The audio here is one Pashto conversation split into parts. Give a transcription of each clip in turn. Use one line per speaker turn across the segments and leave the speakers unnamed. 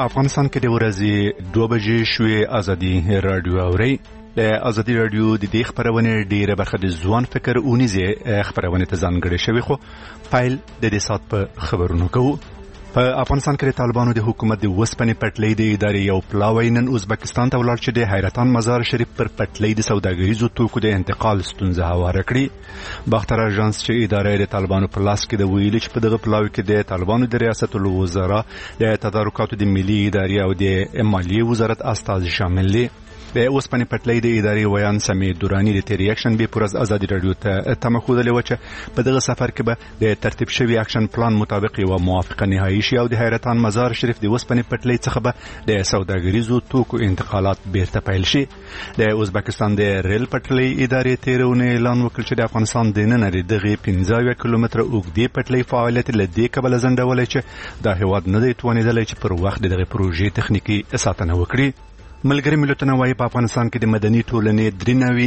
افغانستان کې د ورځې 2 بجې شوې ازادي رادیو اوري. د ازادي رادیو د دې خبرونه ډیره برخه د ځوان فکر اونیزه خبرونه ته ځانګړې شوی، خو فایل د دې سات په خبرونو کوو. په افغانستان کې د طالبانو د حکومت د وسپنې پټلۍ د ادارې یو پلاوی نن ازبکستان ته ولاړ چې د حیرتان مزار شریف پر پټلۍ د سوداګریزو توکو د انتقال ستونزه هواره کړي. باختر اژانس چې ادارې د طالبانو په لاس کې د ویلي چې په دغه پلاوی کې د طالبانو د ریاست الوزرا د تدارکاتو د ملي ادارې او د مالیې وزارت استاد شامل دي. د اوسپنې پټلۍ د ادارې ویان سمې دورانی د تیر اکشن به پرز ازادي رادیو ته تمخودلې و چې په دغه سفر کې به د ترتیب شوی اکشن پلان مطابق یو موافقه نهایی شي او د حیرتان مزار شریف د اوسپنې پټلۍ څخه به د سوداګریزو توکو انتقالات بیرته پیل شي. د ازبکستان د ریل پټلۍ ادارې تیرونه اعلان وکړ چې د افغانستان د نن لري دغه 15 کیلومتره اوږدې پټلۍ فعالیت لدې کبل زندولې چې د هیواد نه دی توانیدلی چې پر وخت دغه پروژې تخنیکی ساتنه وکړي. ملګری ملتونه وايي په افغانستان کې د مدني ټولنې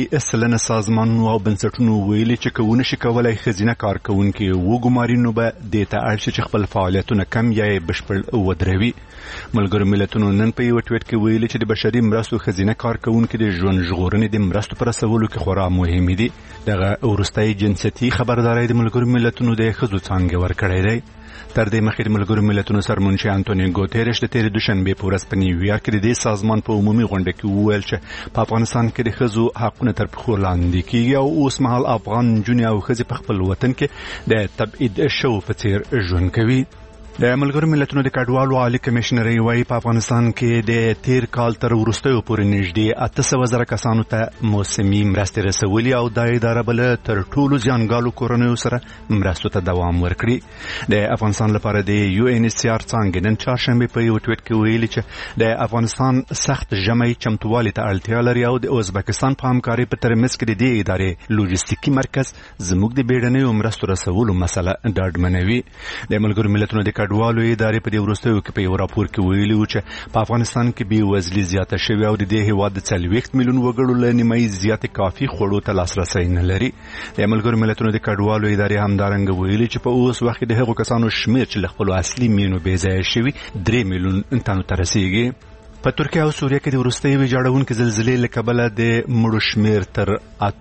93% سازمانونو او بنسټونو ویلي چې کوونه شي کولای خزینه کارکونکي وګمارینو به د تاړ شي چې خپل فعالیتونه کم یا بشپړ ودروي. ملګری ملتونو نن په یو ټویټ کې ویلي چې د بشري مرستو خزینه کارکونکي د ژوند ژغورنې د مرستو پر رسولو کې خورا مهم دي. دغه ورستۍ جنسيتي خبرداري د ملګری ملتونو د خزو څنګه ورکړی دی. تر دې مخکې د ملګرو ملتونو سرمنشي انټونیو ګوتيريش د تیر دوشنبه په ورځ په نیویارک کې د سازمان په عمومي غونډه کې وویل چې په افغانستان کې د خزو حقونه تر پښو لاندې کیږي او اوس مهال افغان جنیا او خزي په خپل وطن کې د تبعید شو په څیر ژوند کوي. د ملګرو ملتونو د کډوالو عالی کمشنري وايي په افغانستان کې د تیر کال تر وروستیو پورې نږدې 800,000 کسانو ته موسمي مرستې رسولي او د اداره بل تر ټولو ځانګالو کورنیو سره مرستو ته دوام ورکړي. د افغانستان لپاره د یو ان ایچ سی آر څنګه نن چهارشنبه په یو ټویټ کې ویلي چې د افغانستان سخت ژمي چمتووالي ته اړتیا لري او د ازبکستان په همکاري په ترمنځ کې د دې ادارې لوجستیکي مرکز زموږ د بیړنیو مرستو رسولو مسله ډاډمنوي. د ملګرو ملتونو د کډوالو ادارې په دې وروستیو کې په یو راپور کې ویلي و چې په افغانستان کې بې وزلي زیاته شوې او د دې هیواد د 40 میلیون وګړو له نیمایي زیاتې کافي خوړو ته لاسرسی نه لري. د ملګرو ملتونو د کډوالو ادارې همدارنګه ویلي چې په اوس وخت کې د هغو کسانو شمیر چې له خپلو اصلي مینو بې ځایه شوي 3 میلیون تنو ته رسیږي. په ترکیه او سوریه کې د وروستۍ ویجاړونکې زلزلې له کبله د مړو شمیر تر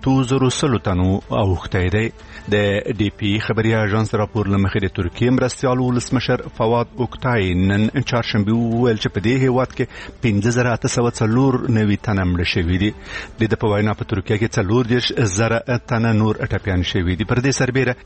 8,100 تنو اوښتی دی. د ډي پی خبري اژانس راپور لمخې د ترکیه مرستيال ولسمشر فواد اوکتای نن چهارشنبه وویل چې په دې هیواد کې 5,804 تنه مړه شوي دي. د په وینا په ترکیه کې 40,000 تنه نور اټپیان شوي دي. پر دې سربېره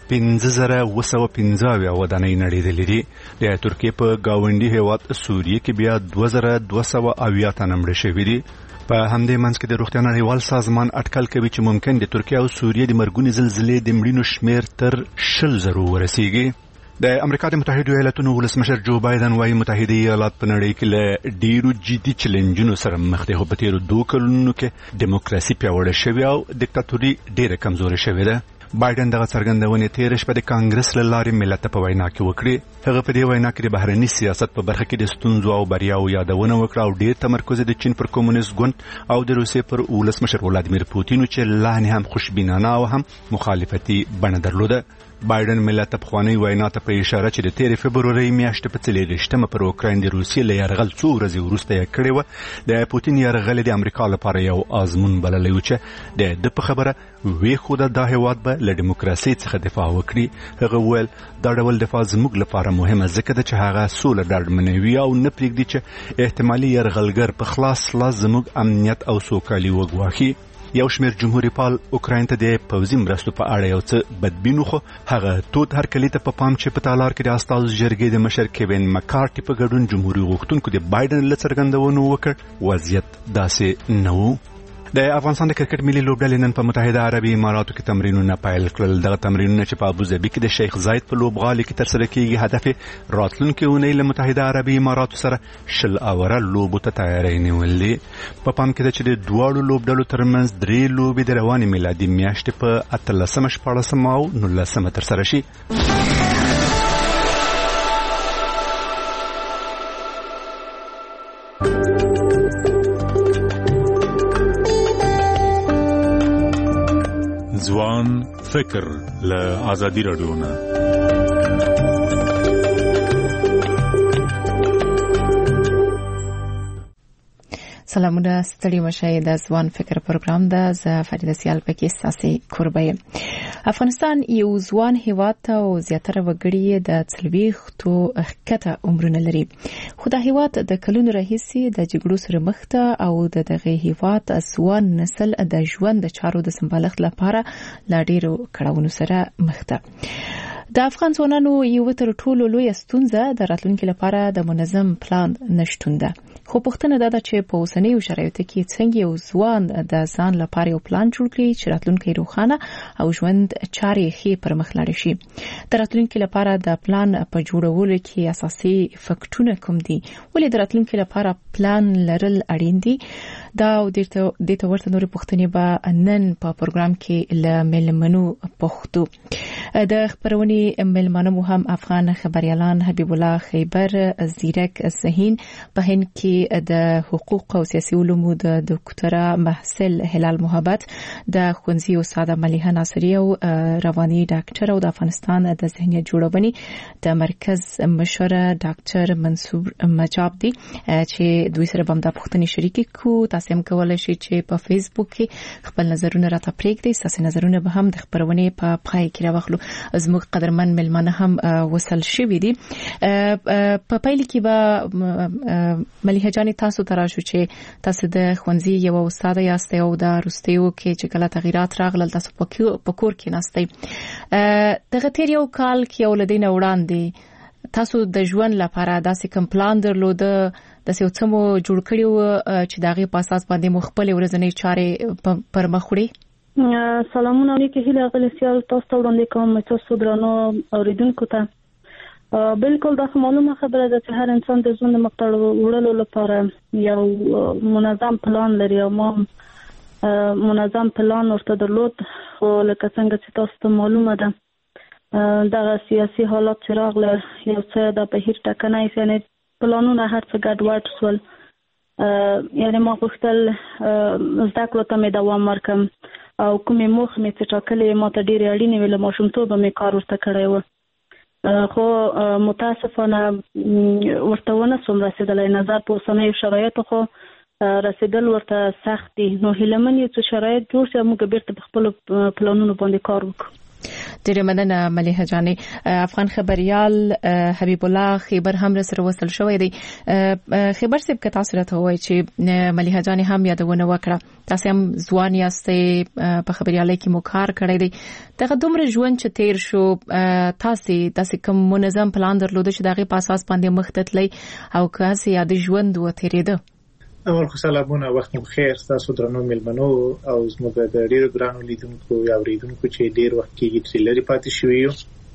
5,215 ودانۍ نړېدلې دي. د ترکیه په گاونډي هیواد سوریه کې بیا 2,200 تنه مړه شوي دي. په همدې منځ کې د روغتیا نړیوال سازمان اټکل کوي چې ممکن د ترکیه او سوریه د مرګونې زلزلې د مړینو شمیر تر 10,000 ورسیږي. د امریکا د متحده ایالاتونو ولسمشر جو بایدن وايي متحده ایالات په نړۍ کې له ډیرو جدي چیلنجونو سره مخ دي. په تیرو 2 کلونو کې دیموکراسي پیاوړې شوې او دیکتاتوري ډیره کمزورې شوې ده. بایدن دغه څرګندونه تیر شپه د کانګرس له لارې ملت په وینا کې وکړي. هغه په دې وینا کې د بهرني سیاست په برخه کې د ستونزو او بریاو یادونه وکړه او ډیر تمرکز د چین پر کمونیست ګوند او د روسیې پر ولسمشر ولادیمیر پوتین چې لا نه هم خوشبینانه او هم مخالفتي بڼه درلوده. بایدن ملت په خواني وینا ته په اشاره چې د 13 فبروري میاشتې په 23 پر اوکراین د روسیې له یرغل څو ورځې وروسته یې کړې و. د پوتین یرغل د امریکا لپاره یو آزمون بللی و چې د په خبره وی خو د هیواد به له دیموکراسي څخه دفاع وکړي. هغه ویل دا ډول دفاع زموږ لپاره مهمه ځکه چې هغه سوله ډاډمنوي او نه پرېږدي چې احتمالي یرغلګر په خلاص لاس زموږ امنیت او سوکالي وګواښي. یو شمیر جمهوریت پال اوکراین ته د پوځي مرستو په اړه یو څه بدبینو، خو هغه تود هرکلی ته په پام چې په تالار کې د استازو جرګې د مشر کیوین مکارټي په ګډون جمهوریت غوښتونکو د بایدن له څرګندونو وکړ وضعیت داسې نه و. د افغانستان د کرکټ ملي لوبډلې نن په متحده عربي اماراتو کې تمرینونه پیل کړل. دغه تمرینونه چې په ابوظبي کې د شیخ زاید په لوبغالي کې ترسره کیږي هدف راتلونکي اونۍ له متحده عربي اماراتو سره 10 اوره لوبو ته تیاری نیول دي. په پام کې ده چې د دواړو لوبډلو ترمنځ 3 لوبې د روانې میلادي میاشتې په 18 14 او 19 ترسره شي.
ځوان فکر له ازادي رادیو نه.
سلامونه ستړي مشه د ځوان فکر پروګرام د ز فریده سیال پکې ساسي کوربه. افغانستان یو ځوان هیواد ته او زیاتره وګړي د څلويختو کته عمرونه لري. خو دا هیواد د کلونو راهیسي د جګړو سره مخ ته او دغه هیواد ځوان نسل د ژوند د چارو د سمبالښت لپاره لا ډیرو کړهونو سره مخ ته. د افغان ځوانانو یو تر ټولو لوی ستونزه د راتلونکو لپاره د منظم پلان نشټون ده. خو پوښتنه دا ده چې په اوسنیو شرایطو کې څنګه یو ځوان د ځان لپاره یو پلان جوړ کړي چې راتلونکي روښانه او ژوند چارې ښې پر مخ لاړ شي. د راتلونکي لپاره د پلان په جوړولو کې اساسي فکټونه کوم دي؟ ولې د راتلونکي لپاره پلان لرل اړین دي؟ دا د ته ورته نورې پوښتنې به نن په پروګرام کې له ملمنو پوښتو. د خبرونې ملمنو مو هم افغان خبريالان حبیب الله خیبر، زیرک صهین، په هند کې د حقوق او سیاسي علومو د ډاکټره محسل هلال محبت، د ښوونځي استاد ملیحه ناصری او رواني ډاکټر او د افغانستان د ذهنیت جوړونې د مرکز مشر ډاکټر منصور مجاب دي چې دوی سره هم د پوښتنې شریک کو. تاسو هم کولای شئ چې په فیسبوک کې خپل نظرونه راته پرېږدئ. تاسو نظرونه به هم د خبرونې په پای کې راوخلو. زموږ قدرمن ملمانه هم وصل شوي دي. په پیل کې به ملیحه جانې تاسو تراشو چې تاسو د ښوونځي یو استاد یاست او د روستیو کې چې کله تغیرات راغلل تاسو په کور کې ناستئ. دغه تیر یو کال کې ولدین وړاندې تاسو د ژوند لپاره داسې کوم پلان درلوده، داسې څه مو جوړ کړی و چې د هغې په اساس باندې مو خپلې ورځنۍ چارې پر مخ وړئ؟
سلامونه علیکم. هیله غلی سیال تاسو ته وړاندې کوم. تاسو درنو اوریدونکو ته بالکل دا معلومه خبره ده چې هر انسان د ژوند مقطع وړلو لپاره یو منظم پلان لري او ما منظم پلان ورته درلود. خو لکه څنګه چې تاسو ته معلومه ده دغه سیاسي حالات چې راغله یو څه د بهیر ټکنۍ یعنی پلانونه هر څه ګډوډ شول. یعنی ما غوښتل زده کړو ته مې دوام ورکړم او کومې موخې مې چې ټاکلې ما ته ډېرې اړینې وې. له ماشومتوبه مې کار ورته کړی و خو متاسفانه ورته ونه سوم رسېدلی. نظر په اوسنیو شرایطو خو رسېدل ورته سخت دي. نو هیلهمن یو چې شرایط جوړ شي موږ بیرته په خپلو پلانونو باندې کار وکړو.
ډېره مننه ملیحه جانې. افغان خبريال حبیب الله خیبر هم سره وصل شوی دی. خیبر صاحب که تاسو راته وایي چې ملیحه جانې هم یادونه وکړه، تاسو هم ځوان یاستئ، په خبريالۍ کې مو کار کړی دی. دغه دومره ژوند چې تیر شو تاسو کوم منظم پلان درلوده چې د هغې په اساس باندې مخ ته تلئ او که هسې یاد ژوند وتېرېده؟
اول خو سلامونه، وخت مو بخیر. تاسو درنو ملمنو او زموږ د ډیرو ګرانو لیدونکو یا اوریدونکو چې ډیر وخت کېږي چې لري پاتې شوي یو.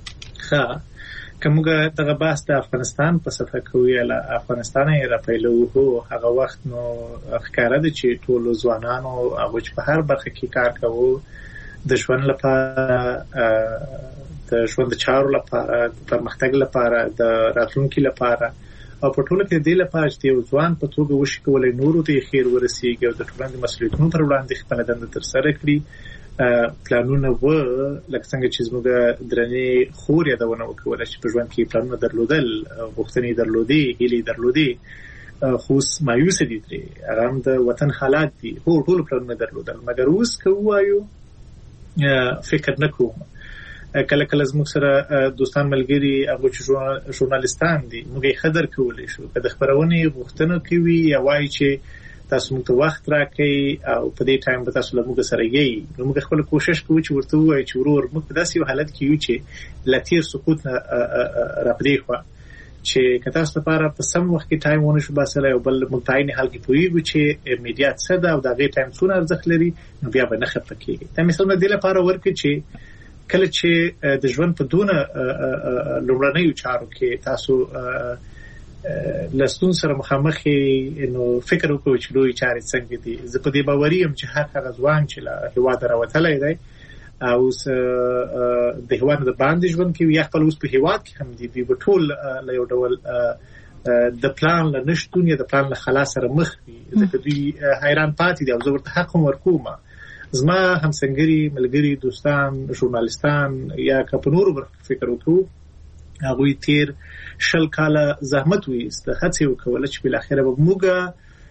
کومه دغه بحث د افغانستان په سطح کې له افغانستان یې راپیلو هو هغه وخت نو ښکاره ده چې ټول ځوانانو هغه چې په هر برخه کې کار کوي د ژوند لپاره، د ژوند چارو لپاره، د پرمختګ لپاره، د راتلونکي لپاره او په ټوله کې د دې لپاره چې یو ځوان په توګه وشي کولای نورو ته خیر ورسیږي او د ټولنې مسؤلیتونو پر وړاندې خپله دنده ترسره کړي. پلانونه و لکه څنګه چې زموږ درنې خور یادونه وکړه چې په ژوند کې پلانونه درلودل، غوښتنې درلودې، هیلې درلودې، خو اوس مایوسه دي ترې. هغه هم د وطن حالات دي. هو ټول پلانونه درلودل مګر اوس که ووایو فکر نه کوم. کله کله زموږ سره دوستان ملګري هغه چې ژورنالیستان دي موږ یې خبر کولی شو که د خبرونې غوښتنه کوي یا وایي چې تاسو موږ ته وخت راکړئ او په دې ټایم به تاسو له موږ سره یې. نو موږ خپل کوشش کوو چې ورته ووایو چې ورور موږ په داسې یو حالت کې یو چې له تیر سقوط نه راپرېښوه چې که تاسو لپاره په سم وخت کې ټایم ونه شو باسلی او بل موږ په عین حال کې پوهېږو چې میډیا څه ده او د هغې ټایم څونه ارزښت لري نو بیا به نه خفه کېږي. دا مثال مې دې لپاره ورکړي چې کله چې د ژوند په دونه لومړنیو چارو کې تاسو لستون سره مخامخ نو فکر وکړو چې لوی چارې څنګه دي. زه په دې باوري یم چې هر هغه ځوان چې له هېواده راوتلی دی او اوس د هېواد د باندې ژوند کوي یا خپل اوس په هېواد کې هم دي، دوی به ټول له یو ډول د پلان له نشتون یا د پلان له خلا سره مخ وي ځکه دوی حیران پاتې دي او زه ورته حق هم ورکوم. زما همسنګري ملګري دوستان ژورنالیستان یا که په نورو برخو فکر وکړو هغوی تیر 20 کاله زحمت ویست هڅې وکوله چې بالاخره به موږ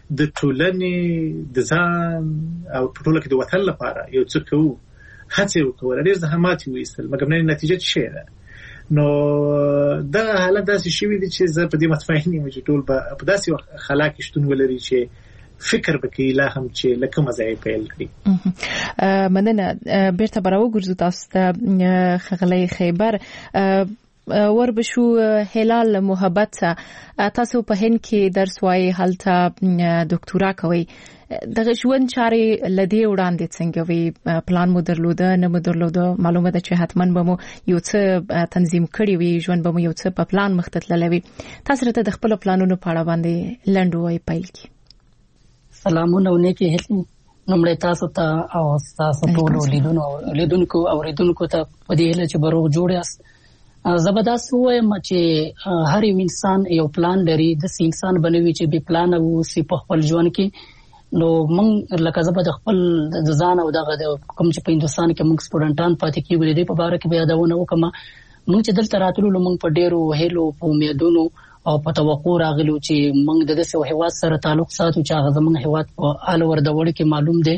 د ټولنې د ځان او په ټوله کې د وطن لپاره یو څه کوو، هڅه وکړو، ډېر زحمات وایستل، مګر نتیجه څه شي ده. نو دا حالت داسې شوی دی چې زه په دې مطمئن یم چې ټول به په داسې خلا کې شتون ولري چې فکر وکړي لا هم چې له کومه ځایه پیل کړي.
مننه. بیرته به راوګرځو تاسو ته ښاغلی خیبر. وربشو هلال محبت تاسو په هند کې درس وایي، هلته ډاکټورا کوي. دغه ژوند چارې لدی وړاندې څنګه وي؟ پلان مو درلوده نه مو درلوده؟ معلومه ده چې حتما به مو یو څه تنظیم کړی وي، ژوند به مو یو څه په پلان مخ ته تللی وي. تاسو راته د خپل پلانونو په اړه باندې لنډ وایي پیل کی.
سلامونه او نیکی هیلې نومړی تاسو ته او تاسو ټول لیدونکو او اوریدونکو ته په دې هیله چې به روغ جوړ یاست. زه به داسې ووایم چې هر یو انسان یو پلان لري، داسې انسان به نه وي چې بې پلانه واوسي په خپل ژوند کې. نو موږ لکه زه به د خپل د ځان او دغه کوم چې په هندوستان کې موږ سټوډنټان پاتې کېږو د دې په باره کې به یادونه وکړم. موږ چې دلته راتللو موږ په ډېرو هیلو په امیدونو او په توقع راغلو چې موږ د داسې هېواد سره تعلق ساتو چې هغه زموږ هېواد په آل اوور د وړ کې معلوم دی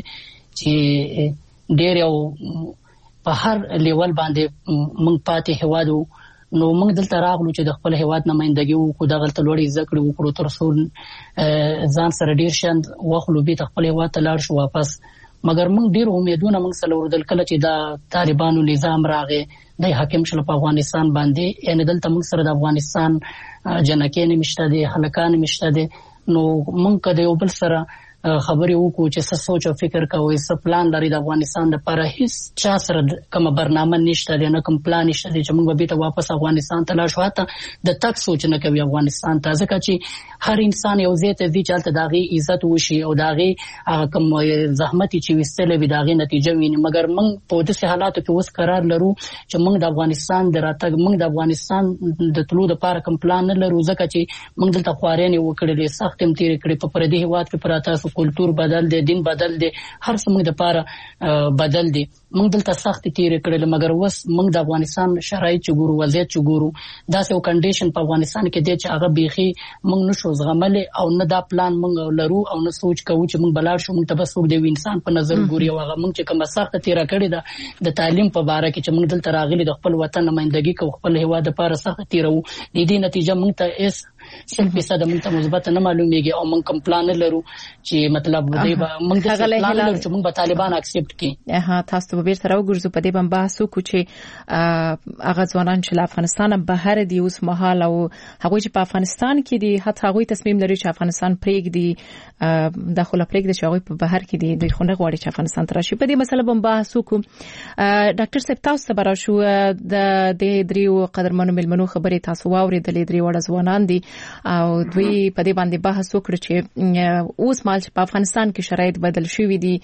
چې ډېر یو په هر لیول باندې موږ پاتې هېواد وو. نو موږ دلته راغلو چې د خپل هېواد نمائندګي وکړو، دغلته لوړې زده کړې وکړو، تر څو ځان سره ډېر شیان واخلو، بېرته خپل هېواد ته لاړ شو واپس. مګر موږ ډېر امیدونه موږ سره لرل کله چې دا طالبانو نظام راغی، د حاکم شل په افغانستان باندې. یعنې دلته موږ سره د افغانستان جنکې نشته دي، هلکان نشته دي. نو موږ که د یو بل سره خبرې وکړو چې څه سوچ او فکر کوي، څه پلان لري د افغانستان لپاره، هیڅ چا سره کومه برنامه نشته دی، نه کوم پلان نشته دی چې موږ به بیرته واپس افغانستان ته لاړ شو. حتی د تګ سوچ نه کوي افغانستان ته، ځکه چې هر انسان یو ځای ته ځي چې هلته د هغې عزت وشي او د هغې کوم زحمت چې ویستلی وي د هغې نتیجه ویني. مګر موږ په داسې حالاتو کې اوس قرار لرو چې موږ د افغانستان د راتګ، موږ د افغانستان د تلو دپاره کوم پلان نه لرو، ځکه چې موږ دلته خوارانې وکړلې، سخت هم تېرې کړې. په پردي هېواد کې پراته کلتور بدل دی، دین بدل دی، هر څه موږ دپاره بدل دی. موږ دلته سخت تېرې کړل، مګر اوس موږ د افغانستان شرایط چې ګورو، وضعیت چې ګورو، داسې یو کنډیشن په افغانستان کې دی چې هغه بیخي موږ نشو زغملی او نه دا پلان موږ لرو او نه سوچ کوو چې موږ به لاړ شو. موږ ته به څوک د یو انسان په نظر ګوري او هغه موږ چې کومه سخته تېره کړې ده د تعلیم په باره کې چې موږ دلته راغلي د خپل وطن نمایندګي کوو، خپل هېواد دپاره سخته تېروو، د دې نتیجه موږ ته هېڅ 100% موږ ته مثبت نه معلومیږي او موږ کوم پلان نه لرو چې مطلب دی به موږ د پلان لرو چې موږ به طالبان اکسپټ کړي.
تاسو به بیرته راوګرځو په دې باندې بحث وکړو چې هغه ځوانان چې له افغانستان بهر دي اوس مهال او هغوی چې په افغانستان کې دي، حتی هغوی تصمیم لري چې افغانستان پرېږدي، داخله پرېږدي چې هغوی په بهر کې دي، دوی خو نه غواړي چې افغانستان ته راشي. په دې مسله باندې بحث وکړو. ډاکټر صاحب تاسو ته به راشو، د دریو قدرمنو مېلمنو خبرې تاسو واورېدلې، درې واړه ځوانان دي او دوی په دې باندې بحث وکړ چې اوس مهال چې په افغانستان کې شرایط بدل شوي دي،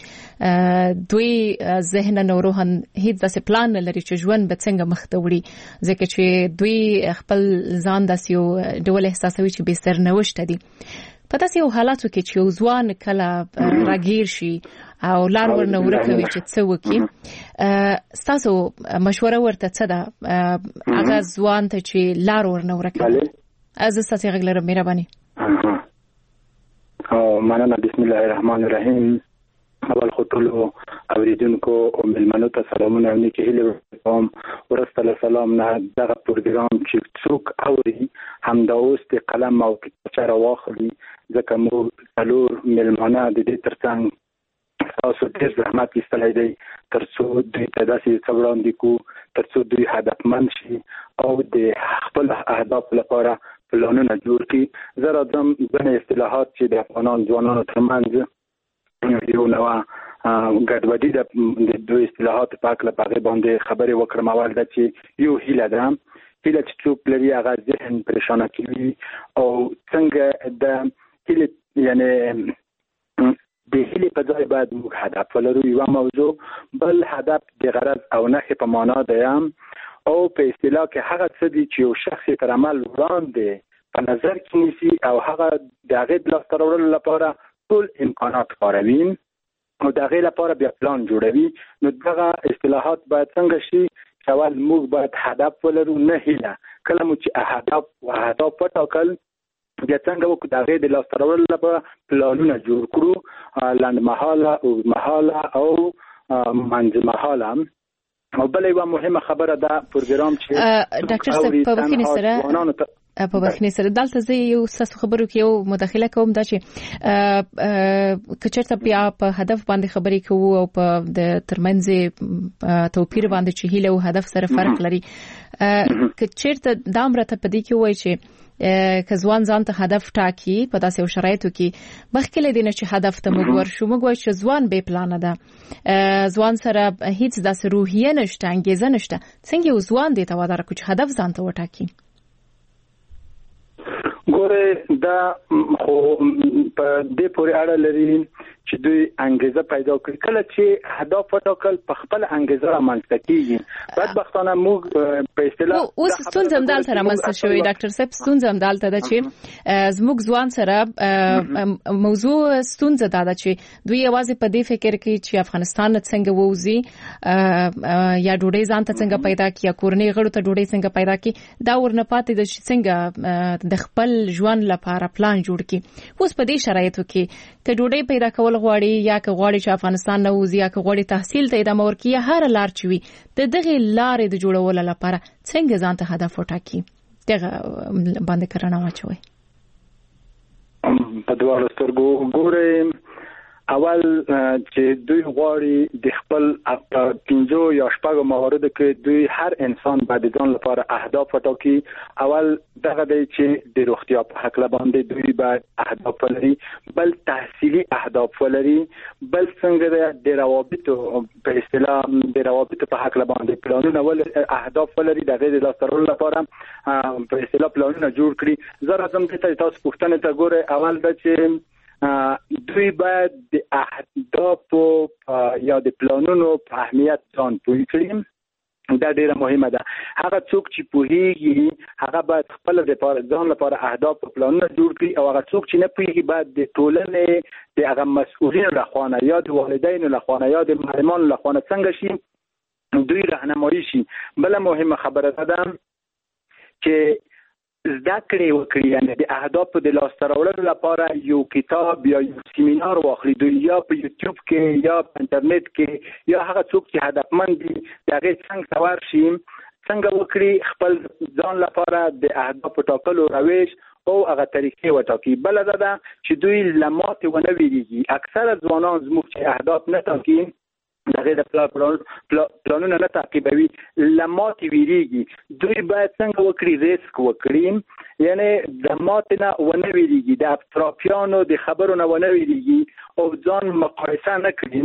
دوی ذهناً او روحاً هیڅ داسې پلان نه لري چې ژوند به څنګه مخ ته وړي، ځکه چې دوی خپل ځان داسې یو ډول احساسوي چې بې سرنوشته دي. په داسې یو حالاتو کې چې یو ځوان کله راګیر شي او لار ورنه ورکوي چې څه وکړي، ستاسو مشوره ورته څه ده هغه ځوان ته چې لار ورنه ورکوي؟ از ستاسو غږ لرم، مهرباني.
مننه. بسم الله الرحمن الرحیم. اول خو ټول اوریدونکو او مېلمنو ته سلامونه او نیکې هیلې کوم. ورسته له سلام نه دغه پروګرام چې څوک اوري همدا اوس د قلم او کتابچه راواخلي، ځکه موږ څلور مېلمانه د دې ترڅنګ تاسو ډېر زحمت ایستلی دی تر څو دوی ته داسې څه وړاندې کړو تر څو دوی هدفمند شي او د خپل اهدافو لپاره پلانونه جوړ کړي. زه راځم ځینې اصطلاحات چې د افغانان ځوانانو ترمنځ یو نوع ګډوډي د دوی اصطلاحات په هکله په هغې باندې خبرې وکړم. اول دا چې یو هیله ده، هیله چې څوک لري هغه ذهن پریشانه کوي او څنګه د هیلې یعنې د هیلې په ځای باید موږ هدف ولرو. یوه موضوع، بل هدف د غرض او نښې په معنا دی او په اصطلاح کې هغه څه دي چې یو شخص تر عمل وړاندې په نظر کې نیسي او هغه د هغې د لاسته راوړلو لپاره ټول امکانات کاروي او د هغې لپاره بیا پلان جوړوي. نو دغه اصطلاحات باید څنګه شي چې اول موږ باید هدف ولرو، نه هیله. کله مو چې اهداف وټاکل بیا څنګه وکړو د هغې د لاسته راوړلو لپاره پلانونه جوړ کړو، لنډمهاله، اوږدمهاله او منځمهاله. او بله یوه مهمه خبره ده پروګرام چې
ډاکټر صاحب په بخښنې سره دلته زه یو ستاسو خبرو کې یو مداخله کوم دا چې که چېرته بیا په هدف باندې خبرې کوو او په د ترمنځ توپیر باندې چې هیله او هدف سره فرق لري، که چېرته دا مرته په دې کې وایي چې که ځوان ځان ته هدف ټاکي په داسې شرایطو کې مخکې له دې نه چې هدف ته موږ ورشو، موږ وایو چې ځوان بې پلانه ده، ځوان سره هیڅ داسې روحیه نشته، انګیزه نشته، څنګه یو ځوان دې ته وادار کړي چې هدف ځان ته وټاکي؟
ګوره دا خو په دې پورې اړه لري چې دوی انګیزه پیدا کړي. کله چې هدف وټاکل په خپل انګیزه رامنځته کیږي. بدبختانه موږ په اصطلاح
اوس ستونزه هم دلته رامنځته شوې ډاکټر صاحب، ستونزه هم دلته ده چې زموږ ځوان سره موضوع ستونزه ده چې دوی یوازې په دې فکر کې چې افغانستان څنګه ووزي یا ډوډۍ ځان ته څنګه پیدا کړي یا کورنۍ غړو ته ډوډۍ څنګه پیدا کړي، دا ورنه پاتې د څنګه د خپل ژوند لپاره پلان جوړ کړي. اوس په دې شرایطو کې که ډوډۍ پیدا کول غواړي یا که غواړي چې افغانستان نه وځي یا که غواړي تحصیل ته ادامه ورکړي، هر لار چې وي د دغه لارې د جوړولو لپاره څنګه ځان ته هدف وټاکي، دغه باندې کړنه واچوي.
په دواړو سترګو ګورئ، اول چې دوی غواړي د خپل 15 یا 16 مواردو کې دوی هر انسان باید ځان لپاره اهداف وټاکي. اول دغه دی چې د روغتیا په حق باندې دوی باید اهداف ولري، بل تحصیلي اهداف ولري، بل څنګه د روابطو په اصطلاح د روابطو په حق باندې پلانونه ولري، اهداف ولري، دغه د لاسته راوړلو لپاره په اصطلاح پلانونه جوړ کړي. زه راځم چې تاسو پوښتنه ته ګورئ، اول دا چې دوی باید د اهدافو یا د پلانونو په اهمیت ځان پوه کړي. دا ډیره مهمه ده. هغه څوک چې پوهیږي هغه باید خپل د ځان لپاره اهداف او پلانونه جوړ کړي، او هغه څوک چې نه پوهیږي باید د ټولنې د هغه مسؤلینو لخوا یا د والدینو لخوا یا د معلمانو لخوا څنګه شي دوی راهنمایي شي. بل مهمه خبره ده چې زده کړې وکړي، یعنی د اهدافو د لاسته راوړلو لپاره یو کتاب یا یو سیمینار واخلي، دوی یا په یوټیوب کې یا په انټرنیټ کې یا هغه څوک چې هدفمند دي دغه څنګه سوار شي، څنګه وکړي خپل ځان لپاره د اهدافو ټاکلو روش او هغه طریقې وټاکي. بل دا چې دوی لماتې ونه ویریږي. اکثره ځوانان زموږ چې اهداف نه ټاکي، دغه د پلانونه نه تعقیبوي، لماتې ویریږي. دوی باید څنګه وکړي ریسک وکړي، یعنی د ماتې نه ونه ویریږي، د اطرافیانو د خبرو نه ونه ویریږي او ځان مقایسه نه کړي.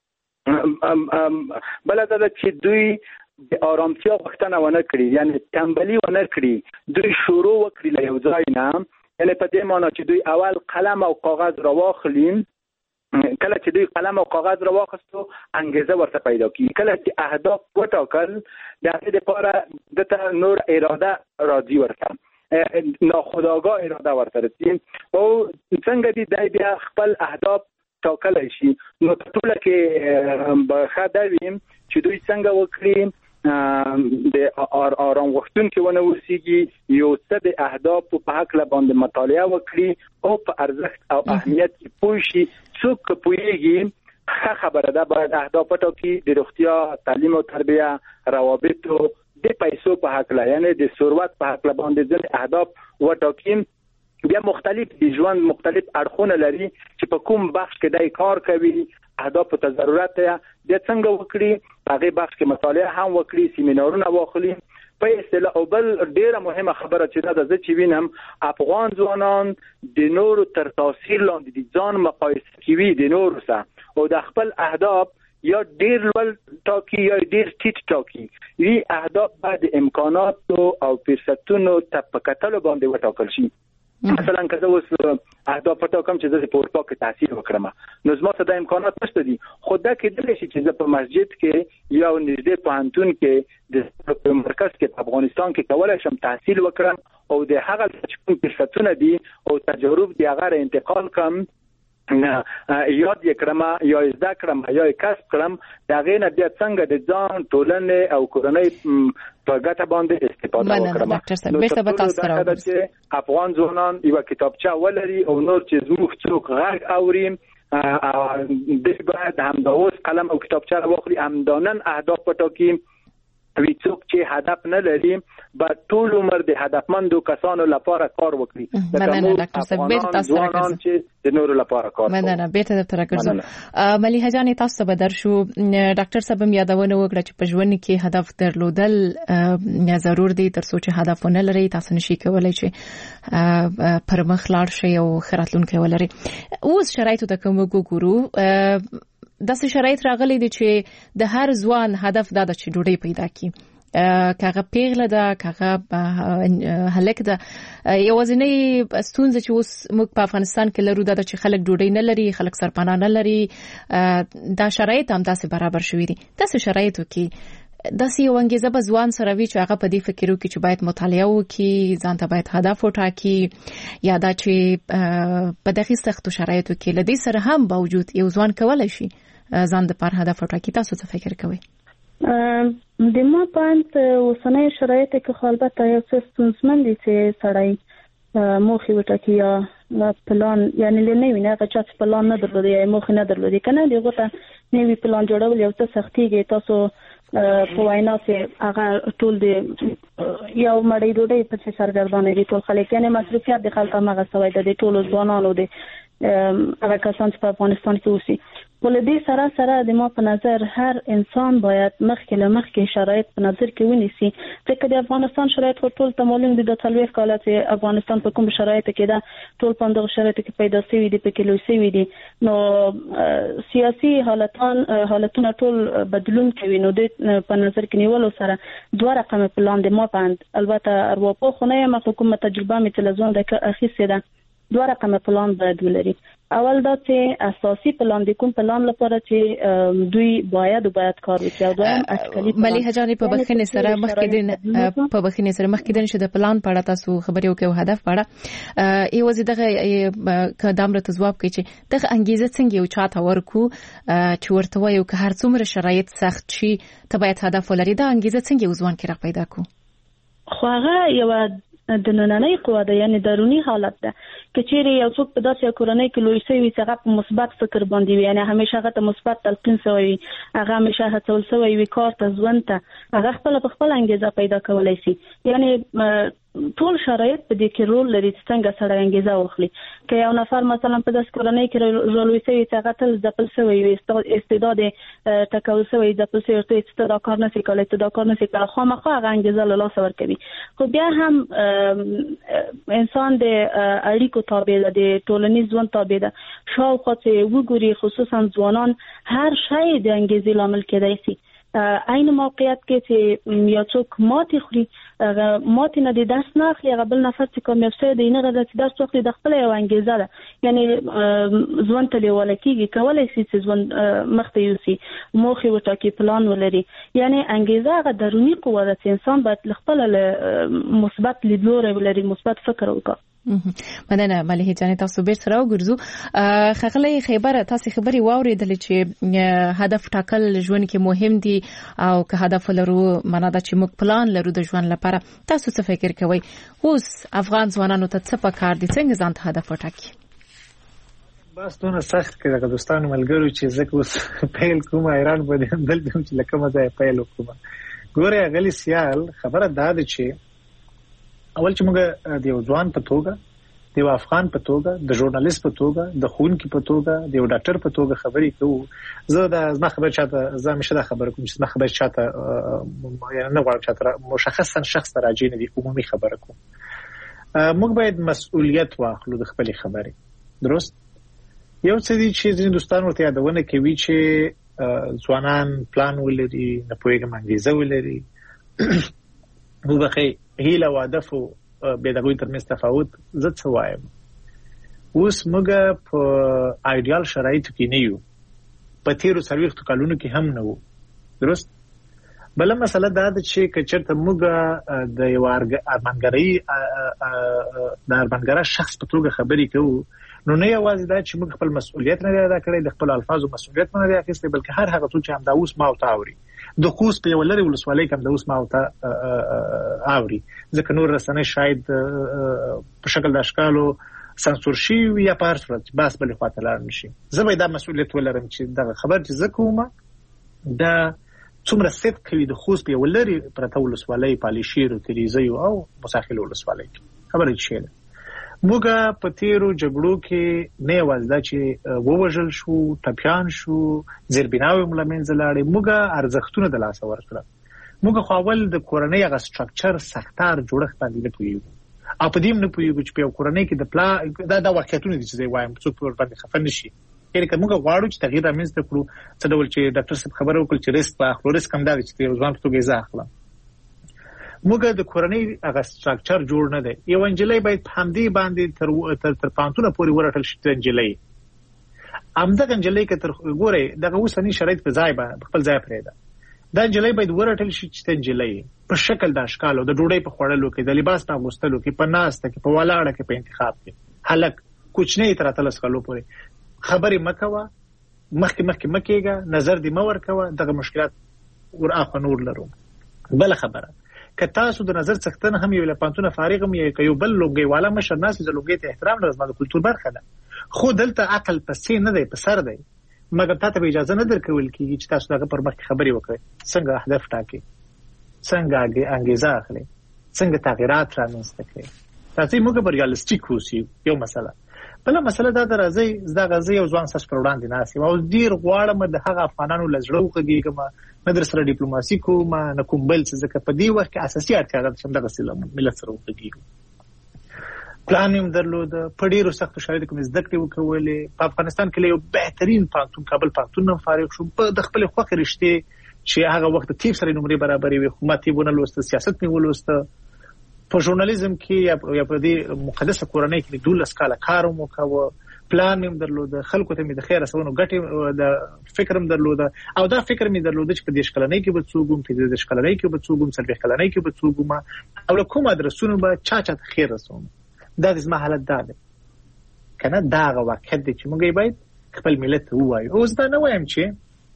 بل دا چې دوی د آرامتیا غوښتنه ونه کړي، یعنی تنبلي ونه کړي، دوی شروع وکړي له یو ځای نه، یعنی په دې معنی چې دوی اول قلم او کاغذ راواخلي. کله چې دوی قلم او کاغذ راواخستو انګیزه ورته پیدا کړي. کله چې اهداف وټاکل د هغې لپاره دته نور اراده راځي، ورته ناخودآگاه اراده ورته راځي او څنګه دی بیا خپل اهداف ټاکلی شي. نو په ټوله کې به ښه دا وي چې دوی څنګه وکړي د آرام غوښتونکي ونه اوسېږي، یو څه د اهدافو په هکله باندې مطالعه وکړي او په ارزښت او اهمیت کې پوه شي. څوک که پوهېږي ښه خبره ده، باید اهداف وټاکي د روغتیا، تعلیم او تربیه، روابطو، د پیسو په هکله، یعنی د ثروت په هکله باندې ځینې اهداف وټاکي. بیا مختلف د ژوند مختلف اړخونه لري چې په کوم بخش کې دای کار کوي، اهداف ته ضرورت دی، د څنګه وکړي هغه بخش کې مطالعه هم وکړي، سیمینارونه واخلي په اصطلاح. او بل ډیره مهمه خبره چې دا زه چې وینم، افغان ځوانان د نورو تر تاثیر لاندې دي، ځان مقایسه کوي د نورو سره او د خپل اهداف یا ډیر لوړ ټاکي یا ډیر ټیټ ټاکي. وی اهداف باید امکاناتو او فرصتونو ته په کتلو باندې وټاکل شي. مثلا که زه اوس اهداف وټاکم چې زه په اروپا کې تحصیل وکړم، نو زما ته د امکانات نشته دي، خو دا کېدلی شي چې زه په مسجد کې یا نږدې پوهنتون کې د مرکز کې په افغانستان کې کولی شم تحصیل وکړم او د هغه چې کوم فرصتونه دي او تجارب دي هغه انتقال کړم یاد کړم یا زده کړم یا کسب کړم دا غینه بیا څنګه د ځان ټولنې او کورنۍ په ګټه باندې استفاده وکړم. افغان ځوانان یو کتابچه ولري او نور چې زموږ څوک غږ اوري د باید همداوس قلم او کتابچه واخلي، همدانن اهداف وټاکي. وی څوک چې هدف نه لري با ټول عمر د هدفمندو کسانو لپاره کار وکړي.
مننه ډاکټر صاحب، بیرته تاسو راګرځم
چې د نورو لپاره کار وکړي.
مننه بیرته تاسو راګرځم. مليحه جان تاسو به درشو ډاکټر صاحب یادونه وکړه چې په ژوند کې هدف درلودل ضرور دي، تر څو چې هدف ونه لري تاسو نشئ کولای چې پر مخ لاړ شئ او خیراتلونکي ولري. اوس شرایطو ته کوم وګورو، داسې شرایط راغلي دي چې د هر ځوان هدف دا د چې ډوډۍ پیدا کړي، کاغه پیغله ده کاغه هلک ده. یوازینی ستونزه چې اوس موږ په افغانستان کې لرو دا چې خلک ډوډۍ نه لري، خلک سرپناه نه لري. دا شرایط هم داسې برابر شوي دي. داسې شرایطو کې داسې یو انګیزه به ځوان سره وي چې هغه په دې فکر وکړي چې باید مطالعه وکړي، ځان ته باید هدف وټاکي، یا دا چې په دغه سختو شرایطو کې لدې سره هم باوجود یو ځوان کولای شي ځان د پر هدف وټاکي. تاسو څه فکر کوئ؟
د ما په اند اوسنۍ شرایطو کې البته یو څه ستونزمن دي چې سړی موخې وټاکي یا پلان، یعنی لنوي نه چې پلان نه درلودي یا موخې نه درلودي کنه دغه ته نوی پلان جوړول یو څه سختيږي. تاسو په وینا چې هغه ټول دی یو مړی ډوډۍ په سرګردانه دي، ټول خلک یعنی مصرفیات د خلکو مغه سوي د ټول ځوانانو دي هغه کسان چې په افغانستان کې اوسي. ولدي سره د ما په نظر هر انسان باید مخکې شرایط په نظر کې ونیسي، ځکه د افغانستان شرایط ټول ته معلوم دي. د تلويخ کاله چې افغانستان په کوم شرایطو کې ده، ټول په دغه شرایطو کې پیدا شوی دي، په کې لوي شوی دي. نو سیاسي حالتونه ټول بدلون کوي. نو د په نظر کې نیولو سره دوه رقم پلان د ما پاند، البته ارواپوه خو نه یم، حکومت تجربه می تلزون د اخیسته ده. دوه رقم پلان باید ولري. اول دا چې اساسي پلان د کوم پلان لپاره چې دوی باید کار وکړي، او دویم اټکلي
مليحه جان په بخښنې سره مخکې دین چې د پلان په اړه تاسو خبرې وکړو، هدف په اړه ایوازي دغه قدم را جواب کوي چې دغه انګیزه څنګه یو چاته ورکو چې ورته وایو که هر څومره شرایط سخت شي ته باید هدف ولري. دا انګیزه څنګه ځوان کې را پیدا کو؟
خو هغه یو د نننۍ قوه ده، یعنی درونی حالت ده. کچېری یو څوک په داسې کورنۍ کې لوی شوی چې هغه په مثبت فکر باندې وي، یعنی همیشه هغه ته مثبت تلقین شوی، هغه همیشه هڅول شوی وي کار ته ځوان ته، هغه خپل انګیزه پیدا کولای شي. یعنی ټول شرایط په دې کې رول لري چې څنګه سړی انګیزه واخلي. که یو نفر مثلا په داسې کورنۍ کې رولوي شوی چې هغه تل ځپل شوی وي، استعداد ټکول شوی ځپل شوی چې دا کار نه شي کولای، دا کار نه شي کولای، خامخا هغه انګیزه له لاسه ورکوي. خو بیا هم انسان د اړیکو تابع ده، د ټولنیز ژوند تابع ده. شاوخوا چې وګوري خصوصا ځوانان هر شی د انګیزې لامل کېدای شي. عین موقعیت کې چې یو څوک ماتې خوري، ماتې نه د درس نه اخلي، هغه بل نفر چې کوم یو څه دی نه غواړي چې درس واخلي، د خپل یو انګیزه ده. یعنی ژوند ته لیواله کېږي، کولای شي چې ژوند مخته یوسي، موخې وټاکي، پلان ولري. یعنی انګیزه هغه درونی قوه ده چې انسان باید خپل مثبت لیدلوری ولري، مثبت فکر وکړي.
مننه مليحه جان تاسو به سره وګرځو. خغلې خیبر تاسو خبري واوریدل چې هدف ټاکل ژوند کې مهم دي، او که هدف لرو معنا دا چې موږ پلان لرو د ژوند لپاره. تاسو څه فکر کوئ اوس افغان ځوانانو ته څه پکار دي، څنګه ځان ته هدف وټاکي؟
بس دونه سخت کې د دوستانو ملګرو چې زکه اوس پیل کوم ایران باندې دلته چې لکه مزه پیل وکړم. ګوره غلی سیال خبره دا ده چې اول چې موږ د یو ځوان په توګه، د یو افغان په توګه، د ژورنالیست په توګه، د ښوونکي په توګه، د یو ډاکټر په توګه خبرې کوو. زه ما خبر چاته زه دا خبره کوم چې ما خبر چاته یعنی نه غواړم چاته مشخصا شخص راځي نه دی، عمومي خبره کوم. موږ باید مسؤلیت واخلو د خپل خبرې. درست یو څه دي چې ځینې دوستان ورته یادونه کوي چې ځوانان پلان ولري، نه پوهېږم انګیزه ولري. وبخې هیله او هدف به دغه ترمنځ تفاوت زه څه وایم. اوس موږ په ایډیال شرایطو کې نه یو، په تیرو 40 کلونو کې هم نه وو. درست بل مسله دا ده چې کچرته موږ د یو ارمانګرای شخص په توګه خبرې کوو، نو نه یوازې دا چې موږ خپل مسؤلیت نه ادا کړی د خپل الفاظو مسؤلیت نه ادا کړی بلکې هر هغه څه چې هم دا اوس ما او تا اوري د خوست په ولري ولسوالۍ کې د اوس ما او تا اوري ځکه نور رسنۍ شاید په شکل د اشکالو سانسور شي یا په هر صورت بس بل خواته لاړ نشي زه به دا مسؤلیت ولرم چې دا خبر چې زه کوم دا څومره ست کوي د خوست په ولري پرته ولسوالۍ پالیشیر او تریزي او مساخل ولسوالۍ خبره شي موږ په تیرو جګړو کې نه یوازې دا چې ووژل شو ټپيان شو زیربناوي ملمنځ لاړې موږ ارزښتونه د لاس ورکړه موږ خو اول د کورنۍ غو سټرکچر سختار جوړښت باندې نه پوهیږو او په دې نه پوهیږو چې په کورنۍ کې د پلا دا واقعیتونه دي چې وایم څوک په باندې خفن نشي یعنی که موږ غواړو چې تغییر رامنځته کړو څه ډول چې ډاکټر صاحب خبره وکړه چې ریسک په اخلو ریسک کم دا چې ځوان په توګه ځه اخلم موږ د کورنۍ هغه سټرکچر جوړ نه دی یو انجلۍ باید همدې باندې تر پانتونه پورې ورټل شي انجلۍ امده انجلۍ کې تر ګوره دغه اوسنی شرایط په ځای باندې خپل ځای پرېدا دا انجلۍ باید ورټل شي چې انجلۍ په شکل د اشکالو د ډوډۍ په خوړلو کې د لباس په اغوستلو کې په ناسته کې په ولاړه کې په انتخاب کې هلک کوچنی تر اتلس کالو پورې خبرې مکوه مخکې مکیګه نظر دی مور کوه دغه مشکلات ور اخو نور لرو بل خبره که تاسو د نظر څښتنه هم یو لپانتونه فارغ مې یو بل لوګي والا مشر ناس چې لوګي ته احترام لازم د کلچر برخه ده خو دلته عقل پسې نه دی په سر دی مګر تاسو به اجازه نه درکول کیږي چې تاسو دغه پر مخ خبرې وکړئ څنګه هدف ټاکئ څنګه انګیزه اخلي څنګه تغیرات رامنځته کړئ تاسو موږ بریالستیک اوسئ یو مسله بل مسله دا راځي زدا غزي او ځوان سره پر وړاندې ناسي او ډیر غواړم د هغه افغانانو لزړو کېږم نه در سره ډیپلوماسي کوم نه کوم بل څه ځکه په دې وخت کې اساسي اړتیا ده چې دغه سلام ملت سره وکړي پلان هم درلود په ډیرو سختو شرایطو کې زده کړې وکولې په افغانستان کې یو بهترین پانتون کابل پانتون فارغ شو په د خپل خوخه رښتې چې هغه وخت تیف سره نمرې برابرې وي حکومتي بونه لوست سیاست می ولوسته په ژورنالیزم کې یا په دې مقدسه کورنۍ کې 12 کاله کار مو کاوه پلان هم درلود خلکو ته می د خیر اسونو ګټي د فکر هم درلود او دا فکر می درلود چې په دې شکلنۍ کې به څوګم په دې شکلنۍ کې به څوګم سلبي شکلنۍ کې به څوګم او کوم ادرسونه به چا خیر رسوم دا د زما حالت ده کنه دا واقعیت دی چې موږ باید خپل ملت وایو اوس دا نه وایم چې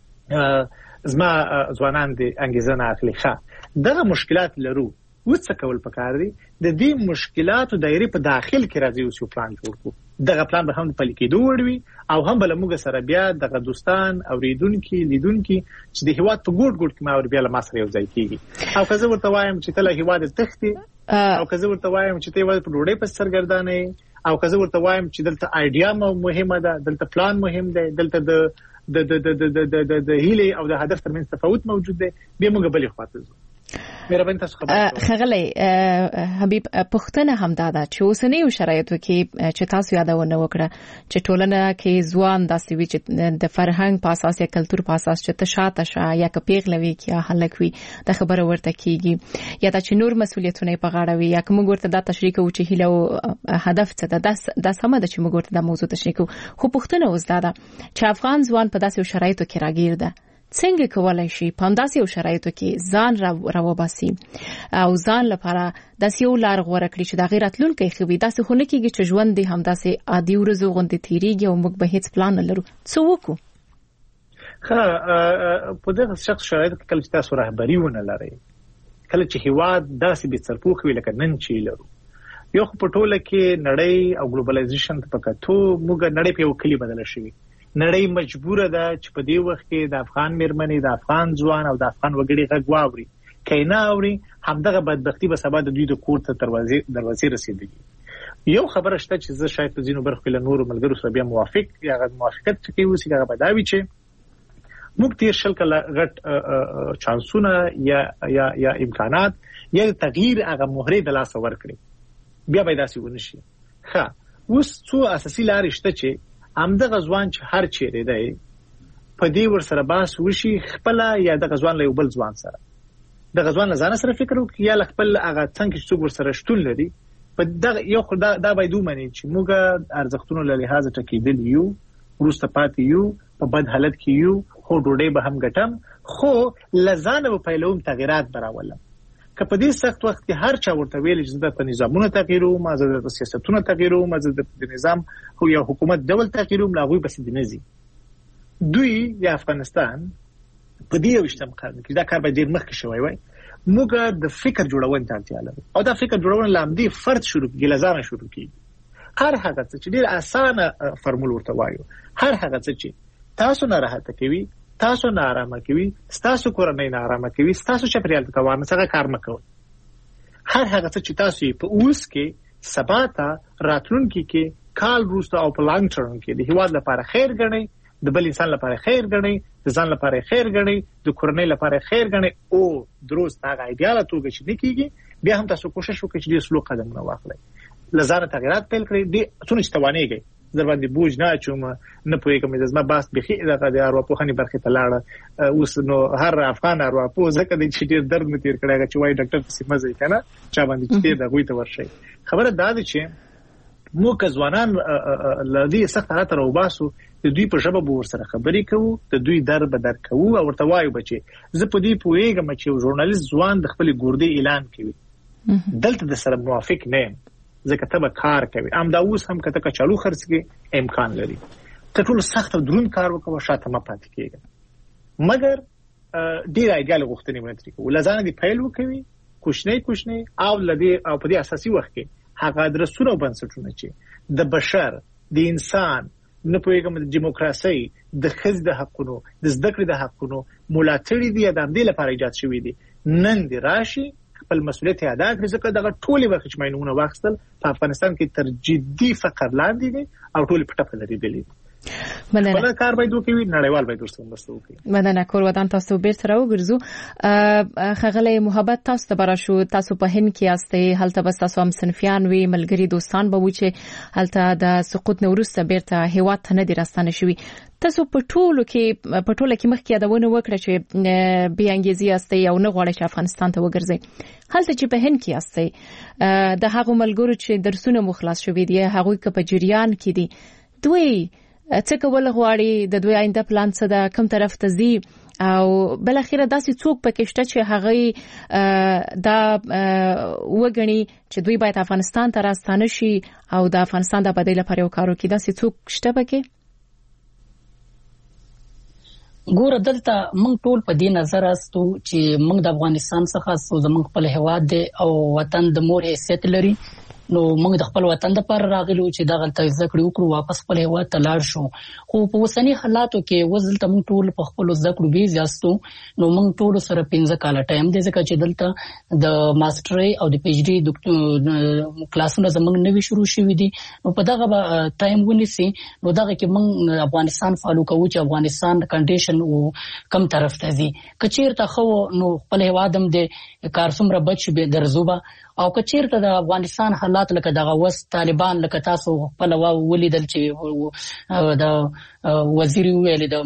زما ځوانان دي انګیزه نه اخلي ښه دغه مشکلات لرو وڅ کول پکار دي د دې مشکلاتو دایره په داخل کې راځي او پلان جوړ کو دغه پلان به هم په لیکېدو وړوي او هم بل موږ سره بیا دغه دوستان اوریدونکو لیدونکو چې د هیواد په ګډ کې ما ور بیا له مصر یو ځای کیږي او که زه ورته وایم چې تل هیواد تختی او که زه ورته وایم چې ته هیواد په ډوډۍ په سرګردانې او که زه ورته وایم چې دلته آیډیا مهمه ده دلته پلان مهم دی دلته د هیله او د هدف ترمنځ تفاوت موجود دی به موږ بلې خواته ځو مهرباني تاسو
خغلی حبیب پښتنه همدادا چې اوسنی شرایطو کې چې تاسو یادونه وکړه چې ټولنه کې ځوان داسې وی چې د فرهنګ په اساس یا کلچر په اساس چې تشاته شا یا کپیغلوي کې هلک وي د خبره ورته کیږي یا د چنور مسولیتونه په غاړه وي یا کوم ورته د تشریک او چې هیله او هدف څه ده د سم ده چې موږ ورته د موضوع تشریک خو پښتنه اوس دا چې افغان ځوان په داسې شرایطو کې راګیر ده څنګه کولای شي په همداسې شرایطو کې ځان راوباسي او ځان لپاره داسې یو لار غوړه کړی چې د غیرتلونکو خوي داسې خونه کېږي چې ژوند دې همداسې عادي ورځو غوندې تیریږي او موږ به هیڅ پلان نه لرو څه وکړو
په دغه شخص شرایطو کې کله چې تاسو رهبري ونه لرئ کله چې هیواد داسې به څرپوخ وي لکه نن چې لرو یو په ټوله کې نړۍ او ګلوبلایزیشن په کتو موږ نړۍ په یو کلی بدل شي نړۍ مجبوره ده چې په دې وخت کې د افغان مېرمنې د افغان ځوان او د افغان وګړي غږ واوري کینا اوري همدغه بدبختی به سبا د دوی د کور ته دروازې رسیدلی یو خبره شته چې زه شاید په ځینو برخو کې له نورو ملګرو سره بیا موافقت کوي چې هغه بداوي چې موږ تیر شل کله غټ چانسونه یا امکانات یا تغییر هغه مهره د لاس ورکړي بیا به داسې ونشي ښه اوس څو اساسي لارې شته چې امده غزوان چې هر چیرې دی په دې ور سره باس وشي خپل یا د غزوان له بل ځوان سره د غزوان له ځان سره فکر وکړي یا خپل هغه څنګه چې څوک ور سره شتون لري په دغه یو خدای دا باید ومني چې موږ ارزښتونو له لحاظه ټکیدل یو ورسته پاتې یو په بد حالت کې یو خو ډوډۍ به هم ګټم خو لزانه په پیلوم تغیرات براولم که په دې سخت وخت کې هر چا ورته ویل چې د نظامونو تغییر او مازه د سیاستونو تغییر او مازه د نظام خو یا حکومت ډول تغییر او لاغوي بس د نزي دوی یا افغانستان په دې وشتم کار کې دا کار به ډیر مخکې شوی وای موږ د فکر جوړون ته اړتیا لرو او دا فکر جوړون لامدي فرد شروع کیږي لزانه شروع کیږي هر هغه چې ډیر اسانه فرمول ورته وایو هر هغه چې تاسو نه راحت کوي تاسو نه آرام کوي تاسو کورنۍ نه آرام کوي تاسو چاپیریال ته کوانه څنګه کار مکوي هر هغه چې تاسو په اوس کې سباته راتلونکي کې کال روسته او په لانګ ټرم کې د هیواد لپاره خیر غني د بل انسان لپاره خیر غني د ځان لپاره خیر غني د کورنۍ لپاره خیر غني او درست هغه ایډیال توګه چې نکېږي بیا هم تاسو کوشش وکړئ چې د سلوک قدمونه واخلئ لزاره تغیرات پیل کړئ د څونه چې توانېږي در باندې بوج نه چوم نه پوهیږم د زما باس بخي دغه د ارواپوهنې برخه ته لاړه اوس نو هر افغان ارواپوه ځکه د چې ډیر درد متیر کړی چې وای ډاکټر څه مزه کنه چا باندې چې دغه ته ورشي خبره دا ده چې مو که ځوانان لدی سخت حالت راوباسو د دوی په ژبه به ورسره خبرې کوو د دوی در به در کوو او ورته وایو بچي زه په دې پوهیږم چې ژورنالیست ځوان د خپل ګوردی اعلان کوي دلته د سره موافق نه ځکه ته به کار کوي ام دا اوس هم کته کچالو خرڅ کې امکان لري ته ټول سخت او درون کار وکړه شاته ما پاتې کېږي مګر ډیر ایډیال غوښتنې مونږ کوو لزانه دی پیل وکوي کوشنی او لدی او په دې اساسي وخت کې هغه درسونه بنسټونه چې د بشر د انسان نه پوهیږم د دیموکراسي د خځې د حقونو د زده کړې د حقونو ملاتړي دي د همدې لپاره ایجاد شوی دي نن دی راشي خپل مسؤلیت ادا کړي ځکه دغه ټولې وخت چې مینونه واخستل په افغانستان کې تر جدي فقر لاندې دي او ټولې پټه لري دي
مننه
کار باید وکړي نړیوال باید ورسره مرسته وکړي
مننه کور ودان تاسو بیرته راوګرځو خغلې محبت تاسو ته براشو تاسو په هند کې یاستئ هلته بس تاسو هم سنفیان وی ملګری دوستان به و چې هلته د سقوط نورسته بیرته هیواد ته نه دی راستانه شوی تاسو په ټولو کې مخکې یادونه وکړه چې بیا انګیزي یاستئ او نه غواړئ چې افغانستان ته وګرځئ هلته چې په هند کې یاستئ د هغو ملګرو چې درسونه مخلص شوی دي هغوی که په جریان کې دي دوی څه کول غواړي د دوی آینده پلان څه ده کوم طرف ته ځي او بل اخیره داسې څوک پکې شته چې هغه دا وګڼي چې دوی باید افغانستان ته راستانه شي او د افغانستان د بدیل لپاره یو کار وکړي داسې څوک شته پکې
ګوره دلته موږ ټول په دې نظر استو چې موږ د افغانستان څخه سو زموږ خپل هیواد دی او وطن د مور حیثیت لري نو موږ د خپل وطن لپاره راغلو چې دا غلطه ذکر وکړو واپس خپل هیواد ته لاړ شو خو په اوسنی حالاتو کې وزلته موږ ټول په خپل ذکر بیز یاستو نو موږ ټول سره 15 کال ټایم دی ځکه چې دلته د ماسترۍ او د پی ایچ ډي ډاکټر کلاسونه زموږ نوي شروع شوي دي نو په دغه ټایم ونیسي نو دغه کې موږ افغانستان فالو کوو چې افغانستان کنډیشن او کم طرف ته ځي کچیرته خو نو خپل هیواد هم د کار څومره بچ به درزوبه او کچیرته د افغانستان حالات لکه دغه وس طالبان لکه تاسو خپل ولیدل چې د وزیر ویل د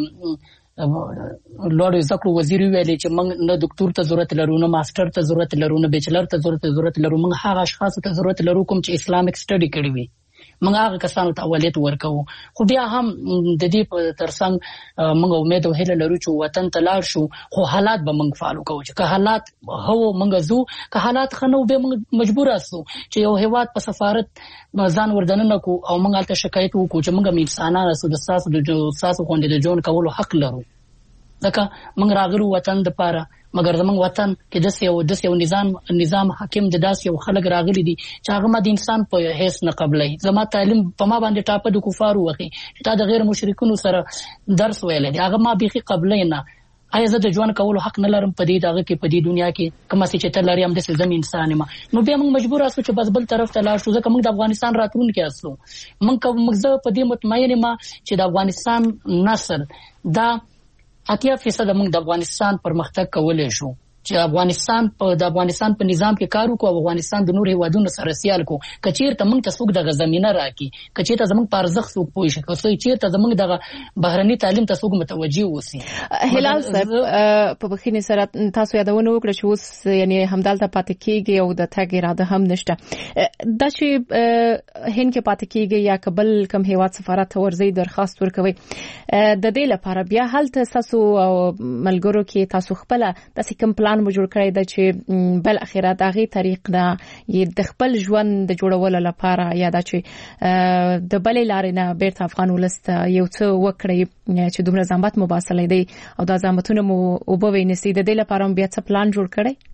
لوړ زکو وزیر ویل چې موږ نه ډاکټر ته ضرورت لرو نه ماستر ته ضرورت لرو نه بیچلر ته ضرورت لرو موږ هغه اشخاص ته ضرورت لرو کوم چې اسلامیک سټډي کړی وي موږ هغه کسانو ته اولویت ورکوو خو بیا هم د دې په ترڅنګ موږ امید او هیله لرو چې وطن ته لاړ شو خو حالات به موږ فالو کوو چې که حالات هو موږ زو که حالات خنو به موږ مجبور اسو چې یو هیواد په سفارت ځان وردننه کو او موږ الته شکایت وکړو چې موږ انسانان اسو د ساسو خوندې د جون کولو حق لرو ځکه موږ راغلو وطن د پاره مګر زمونږ وطن کې د یو نظام حاکم د داس یو خلک راغلي دي چې هغه ما د انسان په هیڅ نه قبلې زما تعلیم په ما باندې ټاپه د کفارو وخی چې تا د غیر مشرکونو سره درس ویل دي هغه ما بيخي قبلې نه آیا زه د ژوند کولو حق نه لرم په دې دغه کې په دې دنیا کې کوم څه چې تل لري هم د سلزم انسان ما نو بیا موږ مجبور اسو چې بس بل طرف ته لاړ شو ځکه موږ د افغانستان راتلونکي اسو موږ زه په دې مطمئن ما چې د افغانستان نسل دا 80% موږ د افغانستان پرمختګ کولای شو چې د افغانستان په نظام کې کار وکړو افغانستان د نور هیوادونو سره سیال کو کچیرته موږ ته څوک د زمينه راکې کچیرته زموږ په ارزښت څوک پوي شي کچیرته زموږ د بهرني تعلیم ته څوک متوجي وسی
هلال صاحب په بخینه سره تاسو یادونه وکړه چې اوس یعنی همدالته پاتې کیږي او د تګ اراده هم نشته دا چې هند کې پاتې کیږي یا کابل کوم هیواد سفارت ته ورځي درخواست ورکوي د دې لپاره بیا هلته تاسو او ملګرو کې تاسو خپل د کوم پلان پلان مو جوړ کړی د چې بل اخرات هغه طریق دا د خپل ژوند د جوړولو لپاره یا دا چې د بل لارې نه بیرته افغان ولست یو څه وکړي چې دومره زحمت مباسلې دی او دا زحمتونه مو وبوینسي د دې لپاره بیا څه پلان جوړ کړی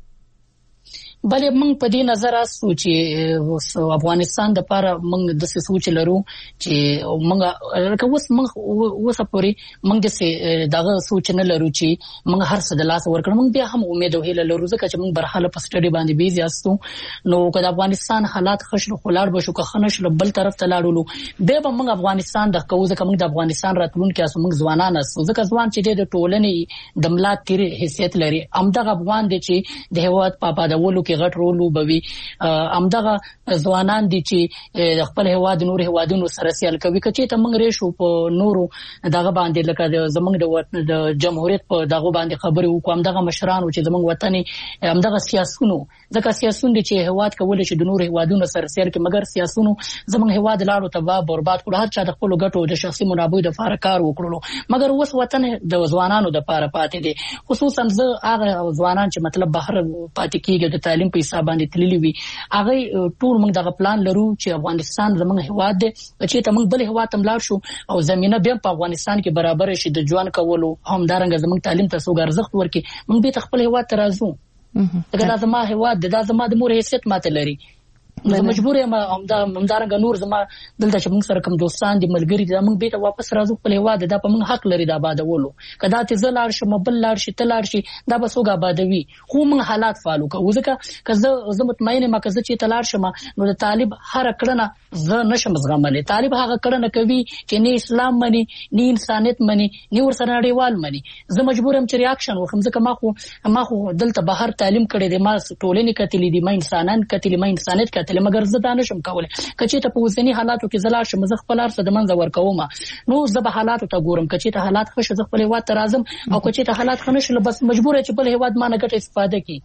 بلې موږ په دې نظر اسو چې افغانستان د لپاره موږ د سوچ لرو چې موږ لکه اوس پورې موږ د دغه سوچ نه لرو چې موږ هر څه د لاس ورکړو موږ بیا هم امید او هیله لرو ځکه چې موږ برحاله په سټډي باندې بیزي یاستو نو کله افغانستان حالات خشن خلار بشو که خنش بل طرف ته لاړو به موږ افغانستان د کوزه کوم د افغانستان راتلونکي اسو موږ ځوانان اسو ځکه ځوان چې د ټولنې د ملت تیر حیثیت لري امدغه افغان دي چې د هواد په پادولو کې غټ رول وبوي امدغه ځوانان دي چې خپل هواد نور هوادونو سره سیال کوي کچې ته موږ ریشو په نورو دغه باندې لکه زمونږ د جمهوریت په دغه باندې خبرې وکوم دغه مشرانو چې زمونږ وطن امدغه سیاسيونو ځکه سیاسيون دي چې هواد کول شي د نور هوادونو سره سیال کوي مګر سیاسيونو زمونږ هواد لاړو تباہ برباد کړو هر چا د خپل ګټو د شخصي منابعو د فار کار وکړو مګر اوس وطن د ځوانانو د لپاره پاتې دي خصوصا زه هغه ځوانان چې مطلب بهر پاتې کیږي د تعلیم په حساب باندې تللی وي هغه ټول موږ دغه پلان لرو چې افغانستان زموږ هواد دی چې ته موږ بل هواد تم لاړ شو او زمينه به په افغانستان کې برابر شي د ژوند کولو هم دارنګ زموږ تعلیم ته سوګ ارزښت ورکړي موږ به خپل هواد ته راځو دا زما هواد دا زما د مور حیثیت ماته لري زه مجبور یم همدارنګه نور زما دلته چې موږ سره کوم دوستان دي ملګري دي موږ به ته واپس راځو خپل هواد دا په موږ حق لري دا آبادولو کدا ته زه لاړ شم بل لاړ شي ته لاړ شي دا به سوګ آبادوي خو موږ حالات فالو کوو ځکه که زه مطمئن یم که زه چې تلار شم نو د طالب هر کړنه زه نشم زغملې طالب هغه کړنه کوي چې نه اسلام مني نه انسانيت مني نه ورسره نړیوال مني زه مجبور یم چې ریاکشن وکم ځکه ما خو دلته بهر تعلیم کړی دی ما ټولنې کتلې دي ما انسانان کتلې ما انسانيت کتلې مګر زه دا نشم کولای کچې ته په وزنی حالاتو کې زلار شم زه خپل ارسه د منځ ورکوم نو زه به حالاتو ته ګورم کچې ته حالات خوش زه خپل هواد ته راځم او کچې ته حالات خنشل بس مجبور چې بل هواد ما نه ګټه استفاده کی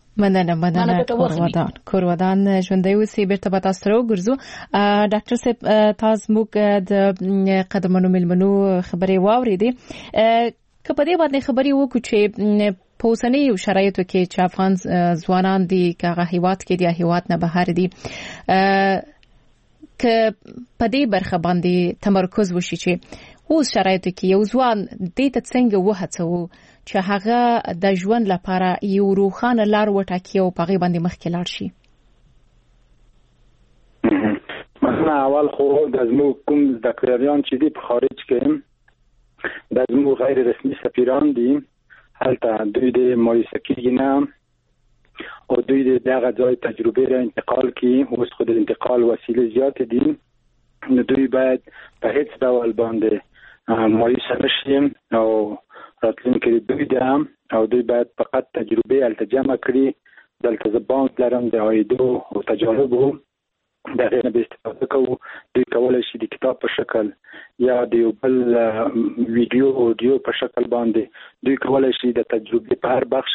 مننه کورودان ژوندۍ اوسې بیرته به تاسو سره ګرځو ډاکټر صاحب تاسو موږ د قدمونو ملمنو خبرې واوریدې که په دې باندې خبرې وکړو چې په اوسنیو شرایطو کې چې افغان ځوانان دي کاغه هیواد کې دي هیواد نه بهر دي که په دې برخه باندې تمرکز وشي چې اوس شرایطو کې یو ځوان دې ته څنګه وهڅوي چې هغه د ژوند لپاره یو روښانه لار وټاکي او په هغه باندې مخکې لاړ شي
مثلا اول خو د زموږ کوم زدهکړیان چې دي په خارج کې د زموږ غیر رسمي سفیران دي هلته دوی د مایوسه کېږي نه او دوی دغه ځای تجربه را انتقال کړي اوس خو د انتقال وسیله زیات دي نو دوی باید په هیڅ ډول باندې مایوسه نشي او راتلونکي دوی دي او دوی باید فقط تجربه هلته جمع کړي دلته زبان لرم د عایدو او تجاربو دغه نه به استفاده کوو دوی کولای شي د کتاب په شکل یا د یو بل ویډیو او اډیو په شکل باندې دوی کولای شي د تجربه په هر بخش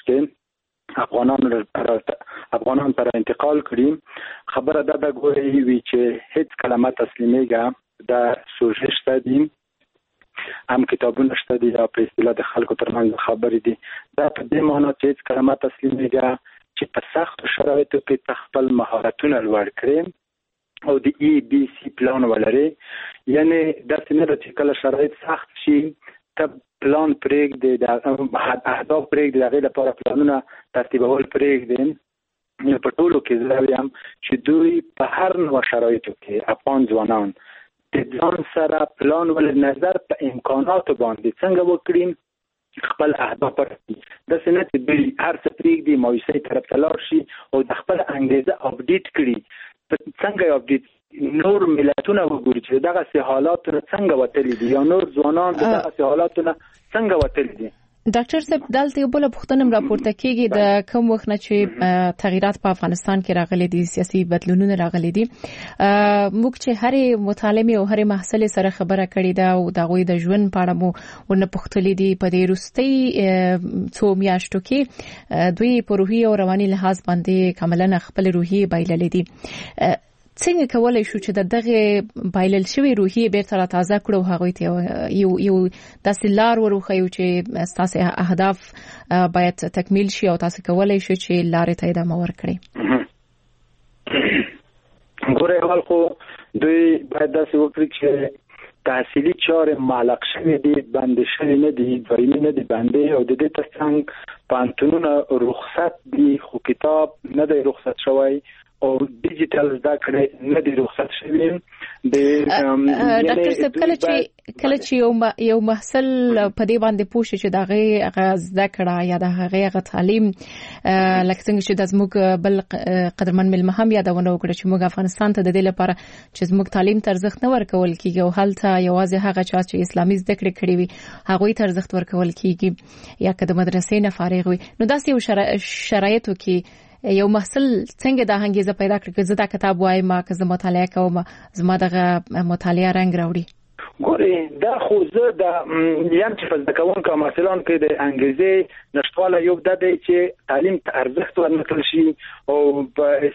کې افغانان پر انتقال کړي خبره دا ګوري وی چې هیڅ کلمه تسلیمیږي دا سوژه شته دي هم کتابونه شته دي یا په اصطلاح د خلکو ترمنځ خبرې دي دا په دې معنی چې هیڅ کلمه تسلیمیږي چې په سخت شرایطو کې خپل مهارتونه لوړ کړي او د ای بی سی پلان ولري یعنی د څنګه چې کله شرایط سخت شي ته پلان پرېږدي د اهداف پرېږدي دغه لپاره پلانونه ترتیبول پرېږدي په ټولو کې زراویم چې دوی په هر نوع شرایطو کې افغان ځوانان د ځان سره پلان ول نظر په امکاناتو باندې څنګه وکړي خپل اهداف پرېږدي د څنګه چې دوی هر څه پرېږدي مایوسۍ طرف ته لاړ شي او د خپل انګیزه اپډیټ کړي څنګه اپډیټ نور ملتونه وګوري چې دغه سه حالات څنګه وتلي دي یا نور ځوانان دغه سه حالات څنګه وتلي دي
ډاکټر صاحب دلته یو بل پوښتنه راپورته کیږي د کوم وخت نه چې تغیرات په افغانستان کې راغلي دي سیاسي بدلونونه راغلي دي موږ چې هر مطالعه او هر محصل سره خبره کړې ده او د غوي د ژوند په اړه مو ورنه پوښتلې دي په دې روستي څو میاشتو کې دوی په روحي او رواني لحاظ باندې کاملا خپل روحي بایللې دي څنګه کولای شو چې دغه بایلل شوی روحي بیرته را تازه کړو هغه ته یو داسې لار ورخیو چې تاسو اهداف باید تکمیل شي او تاسو کولای شو چې لارې ته ادامه ورکړئ.
ګوره اول خو دوی باید داسې وکړي چې تحصیلي چارې معلق شوي دي، بند شوي نه دي، دویمي نه دي بندې، او د دې ترڅنګ پوهنتونونه رخصت دي خو کتاب نه دی رخصت شوی او ډیجیټل زده کړې نه دي رخصت شوي.
ډاکټر صاحب کله چې یو محصل په دې باندې پوښي چې دغه زده کړه یا دغه تعلیم لکه څنګه چې د زموږ بل قدرمن ملمه هم یادونه وکړه چې موږ افغانستان ته د دې لپاره چې زموږ تعلیم ته ارزښت نه ورکول کیږي او هلته یوازې هغه چا چې اسلامي زده کړې کړې وي هغوی ته ارزښت ورکول کیږي یا که د مدرسې نه فارغ وي. نو داسې یو شرایطو کې یو محصل څنګه د هنګیزه پیدا کړي چې زه دا کتاب وایم که زه مطالعه کوم زما دغه مطالعه رنګ راوړي؟
ګورې دا خو زه د یم چې په زده کوونکو محصلانو کې د انګریزي نشټواله یو د دی چې تعلیم ته ارزښت ورنکړل شي او په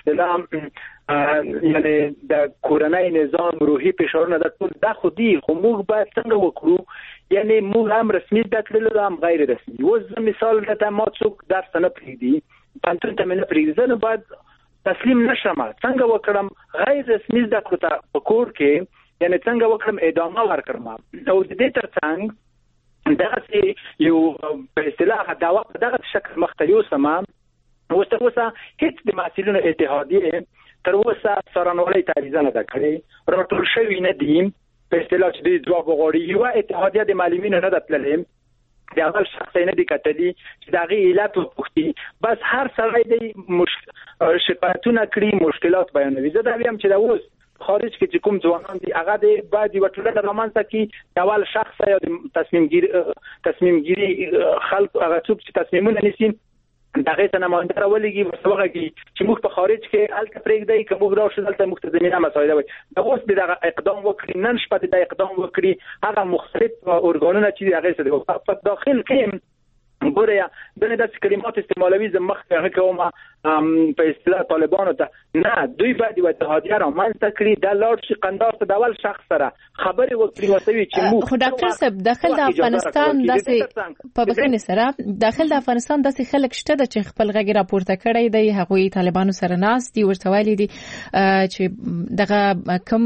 اصطلاح یعنی د کورنۍ نظام روحي فشارونه د ټول دا خو دي، خو موږ باید څنګه وکړو؟ یعنی موږ هم رسمي زده کړل هم غیر رسمي. اوس مثال درته ما څوک درس نه پرېږدي پوهنتون ته مې نه پرېږدي، نو باید تسلیم نشم. څنګه وکړم غیر رسمي زده کړو ته په کور کې یعنی څنګه وکړم ادامه ورکړم او د دې ترڅنګ دغه یو په اصطلاح دعوا په دغه شکل مختلف سما اوس تر اوسه هیڅ د محصلینو اتحادیه تر اوسه سرانوالي تعریض نه کړې راټول شوی نه دي په اصطلاح چې د ځواب غوړي یو اتحادیه د معلمینو نه دتللې د اول شخص نه دي کتلي چې دغه علت وپوښتي بس هر سړی د شکایتونه کړی مشکلات بیانوي. زه دا ویم چې دا اوس خارج کې چې کوم ځوانان دي هغه د بعضي وټولنه رامنځته کې د اول شخص یا د تصمیم ګیری خلک هغه څوک چې تصمیمونه نیسي دغه څه نماینده راولېږي ورسوغه کې چې موږ په خارج کې الته پرېږدي که موږ راشو دلته موږ ته زمینه مساعده وي. دا اوس دغه اقدام وکړي نن شپه د اقدام وکړي هغه مختلف ارګانونه چې هغه څه دي په داخل کې ګوره دغه د کلمات استعمالوي زمخ هغه کومه په اصطلاح طالبانو ته نه دوی باید د اتحادیه را منځته کړي د لارډ شي قندار ته د اول شخص سره خبرې وکړي وسوي چې موږ
خو ډاکټر صاحب داخل د افغانستان داسې په بخښنې سره داخل د افغانستان داسې خلک شته چې خپل غږ راپورته کړی دی هغوی طالبانو سره ناست دي ورته ویلي دي چې دغه کم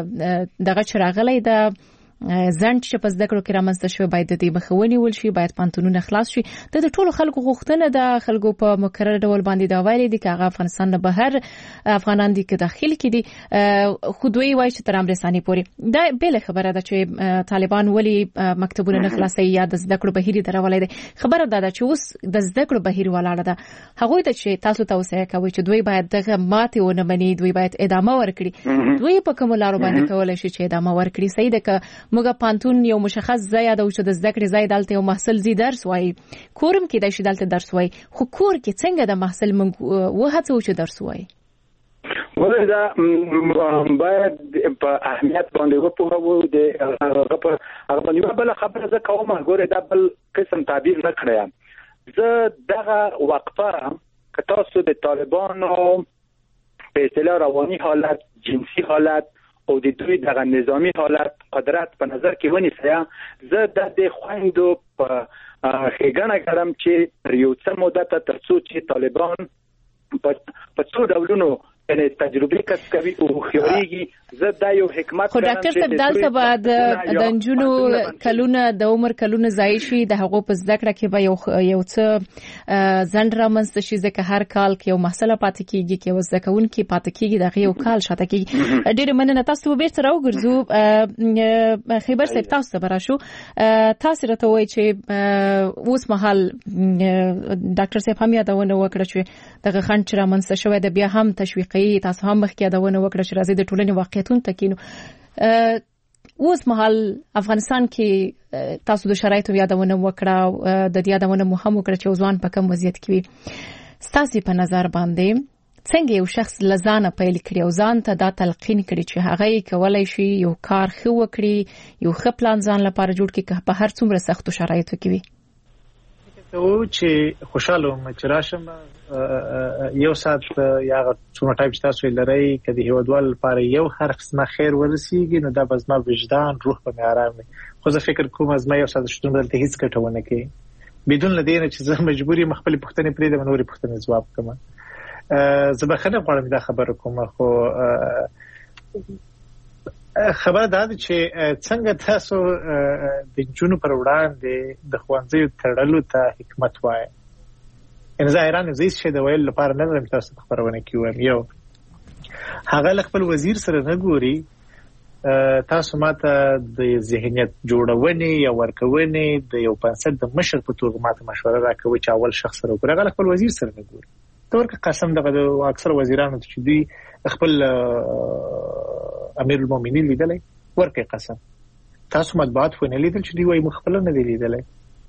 دغه چراغلی د ځنډ چې په زده کړو کې رامنځته شوی باید د دې مخه ونیول شي، باید پوهنتونونه خلاص شي. د ټولو خلکو غوښتنه د خلکو په مکرر ډول باندې دا ویلي دي چې هغه افغانستان نه بهر افغانان دي که داخل کې دي خو دوی وایي چې تر امرساني پورې. دا بل خبره ده چې طالبان ولی مکتبونه نه خلاصوي یا د زده کړو بهیر درولای دي. خبره ده چې اوس د زده کړو بهیر ولاړه ده هغوی ته چې تاسو توصیه کوي چې دوی باید دغه ماتې ونه مني، دوی باید ادامه ورکړي. دوی په کوم لارو باندې کولای شي چې ادامه ورکړي؟ صحیح ده که موږ پانتون یو مشخص ځای د اوچ د زده کړې ځای دلته یو محصل زی درس وایي کورم کې د شي دلته درس وایي خو کور کې څنګه د محصل وهڅو چې درس وایي؟
ولدا باید په اهمیت باندې وپوهو د هغه باندې بل خبره زه کوم ګوره دا بل قسم تعبیر نه کړم. زه دغه وقفه که تاسو د طالبانو په اصطلاح رواني حالت جنسي حالت او د دوی دغه نظامی حالت قدرت په نظر کې ونیسه زه د خويندو په خېګنه کړم چې یو څه مدت تر څو چې طالبان په څو ډولونو یعنی تجربه کسب کوي او خياريږي زه دا یو حکمت
خو ډاکټر صاحب دلته بعد د انجونو کلونه د عمر کلونه ځای شي د هغو په زده کړه کې به یو څه ځند رامنځته شي ځکه هر کال کې یو مسله پاتې کیږي کې یو زده کوونکی پاتې کیږي دغه یو کال شاته کیږي. ډېر مننه تاسو به بیرته راوګرځو. خبر صاحب تاسو به راشو تاسو راته وایي چې اوس مهال ډاکټر صاحب هم یادونه وکړه چې دغه خنډ چې رامنځته شوی د بیا هم تشویق تاسو هم مخکې یادونه وکړه چې راځي د ټولنې واقعیتونو ته کینو. اوس مهال افغانستان کې تاسو د شرایطو یادونه وکړه د دې یادونه مو هم وکړه چې ځوان په کوم وضعیت کې وي. ستاسو په نظر باندې څنګه یو شخص لزانه پیل کړي او ځان ته دا تلقین کړي چې هغه کولای شي یو کار خو وکړي یو ښه پلان ځان لپاره جوړ کړي که په هر څومره سختو شرایطو کې وي؟
کوو چې خوشاله وم چې راشم یو ساعت یا څومره ټایم چې تاسو لرئ کدي هیوادوال لپاره یو حرف زما خیر ورسیږي نو دا به زما وجدان روح په آرام وي خو زه فکر کوم زما یو ساعت شتون دلته هیڅ ګټه ونه کوي بدون لدینه چې زه مجبور یم خپل پوښتنې پرېږدم نورې پوښتنې ځواب کوم زه بخنه غواړم دا خبره کوم خو خبر دا چې څنګه تاسو د جنونو پر وړاندې د خوانځي تړلو ته حکمت وایي ان ظاهران زیات شه د ویل لپاره نه لرم تاسو خبرونه کوم یو هغه خپل وزیر سره نه ګوري تاسو ماته د ذهنیت جوړونې یا ورکونې د یو پنځه د مشر په توګه ماته مشوره راکوي چې اول شخص سره وګوري هغه خپل وزیر سره نه ګوري تورکه قسم دغه اکثر وزیرانو چې دوی خپل امیر المؤمنین لیدلې ورکه قسم تاسو مطبوعات ونه لیدل چې دوی وايي مخبل نه لیدلې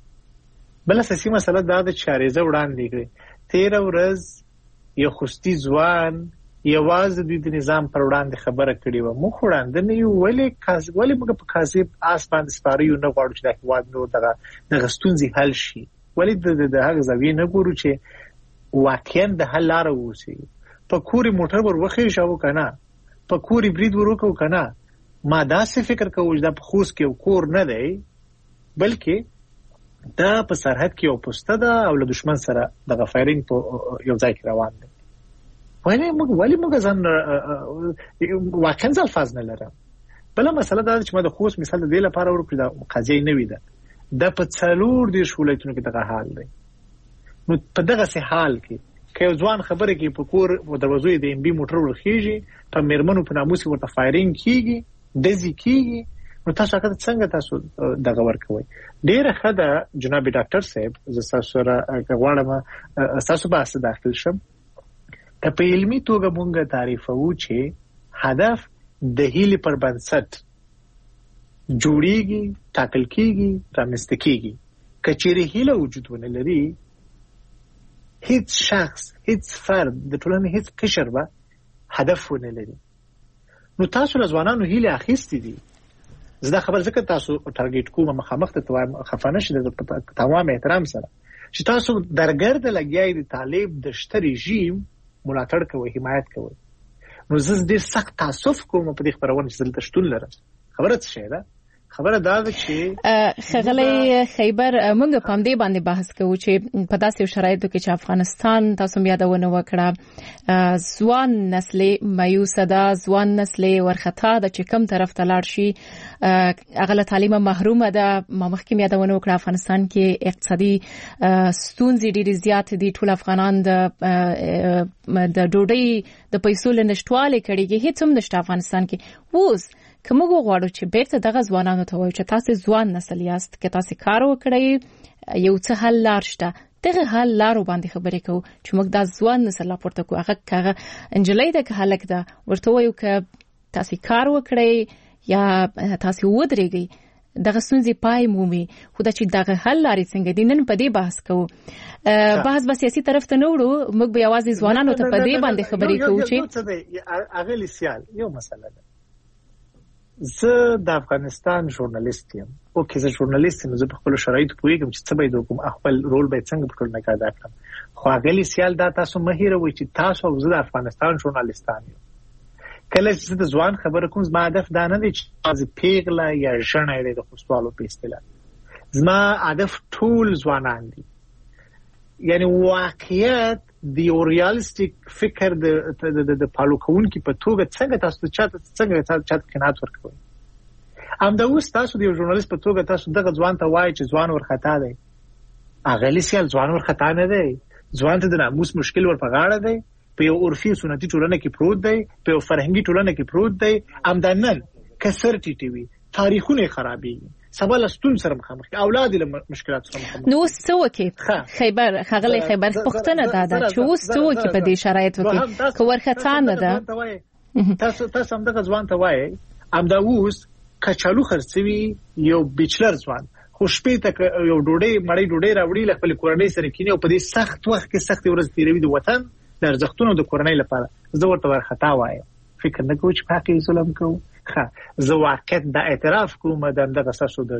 بل اساسي مسله دا د چارېزه وړاندې کړي 13 ورځ یو خوستي ځوان یوازې د نظام پر وړاندې خبره کړې و مخ وړاندې نه یو ولې موږ په کاذب آسمان سپاریو نه غواړو چې د هیواد نو د غستونځي حل شي ولې د هغه زاویې نه ګورو چې واقعا د حل لار ووسی په کوري موټر ور وخې شاو کنه په کوري برید ورکو کنه ما دا څه فکر کوم چې د خوست کې کور نه دی بلکې دا په سرحد کې او پسته ده او له دشمن سره د غفایرینګ په یو ځای کې روان دي ولی موږ ځان واقعا الفاظ نه لرم بل مسله دا چې ما د خوست مثال د دې لپاره ورکړم د قضیه نه وي ده د په څلور دي شولایتونو کې دغه حال دی نو په دغه سه حال کې که ځوان خبره کې په کور او دروازې د ام بي موټر ورخیږي په مرمنو په ناموس ورته فایرینګ کیږي دزي کیږي نو تاسو څنګه تاسو دغه ورکوي ډیره خده جناب ډاکټر صاحب زه تاسو سره غواړم تاسو به څه داخل شم که په علمي توګه مونږ تعریفو چې هدف د هیلې پر بنسټ جوړیږي ټاکل کیږي رامنځته کیږي کچېره هیله وجود ونه لري هیڅ شخص هیڅ فرد د ټولنې هیڅ قشر به هدف ونه لري نو تاسو ځوانانو هیله اخیستې دي زدا خبر ځکه تاسو ټارګټ کوم مخامخ ته خفانه شې د تمام احترام سره چې تاسو درګرد لګیای د طالب د شته رژیم ملاتړ کوي حمایت کوي نو زه ډیر سخت تاسف کوم په دې خبرونه چې دلته شتون لرم خبره څه ده خبره دا ده چې
خغلی خیبر موږ په دې باندې بحث کوو چې په داسې شرایطو کې چې افغانستان تاسو یادونه وکړه ځوان نسل مایوس ده ځوان نسل ورخطا ده چې کوم طرف ته لاړ شي اغله تعلیم محروم ده ما مخکې یادونه وکړه افغانستان کې اقتصادي ستونزې ډېرې زیات دي ټول افغانان د ډوډۍ د پیسو لنشټواله کړي هیڅ هم نشته افغانستان کې ووس کومه غواړو چې بیرته دغه ځوانانو ته وایي چې تاسو ځوان نسل یاست که تاسو کار وکړئ یو څه حل لار شته دغه حل لارو باندې خبرې کوو چې موږ د ځوان نسل راپورته کوو هغه انجلۍ د هلک ده ورته وایو که تاسو کار وکړئ یا تاسو ودرېږئ دغه ستونزې پای مومي خو دا چې دغه حل لارې څنګه دي نن په دې بحث کوو بحث به سیاسي طرف ته نه وړو موږ به یوازې ځوانانو ته په دې باندې خبرې کوو چې
هغه لیسیال یو مسله ده زه د افغانستان ژورنالیست یم او که زه ژورنالیست یم زه په خپل شرایطو پوهیږم چې څه باید وکړم خپل رول باید څنګه په ټولنه کې ادا کړم خو هغه لیسیال دا تاسو مه هیروئ چې تاسو او زه د افغانستان ژورنالیستان یم کله چې د ځوان خبره کوم زما هدف دا نه دی چې تاسو پیغله یا ژڼه لري د خوستوالو په اصطلاح زما هدف ټول ځوانان دي یعنی واقعیت د ریالیستیک فکر د پالو کوونکی په توګه څنګه تاسو چاته قناعت ورکوي امدا اوس تاسو د ژورنالیست په توګه تاسو دغه ځوان ته وایي چې ځوان ورخطا دی هغه لیسیال ځوان ورخطا نه دی ځوان ته د ناموس مشکل ورپه غاړه دی په یو عرفي سنتي ټولنه کې پروت دی په یو فرهنګي ټولنه کې پروت دی امدا نن کسر ټي ټي وي تاریخونه خرابي سبا لستون سره مخامخ اولاد له مشکلات سره مخامخ
نو څوکي خیبر خغلی خیبر پښتنه دادا چې اوس څوکي په دې شرایطو کې کورختانه ده
تاسو هم دغه ځوان ته وایي امدا اوس کچالو خرڅوي یو بیچلر ځوان خوشپې ته یو مړی ډوډۍ راوړي له خپل کورنۍ سره کینی او په دې سخت وخت کې سخت ورځ تیروي د وطن د ارزښتونو د کورنۍ لپاره زه ورته ورخطا وایم فکر نه کوم چې پاکي ظلم کوم زه واقعیت د اعتراف کوم دغه ساسو د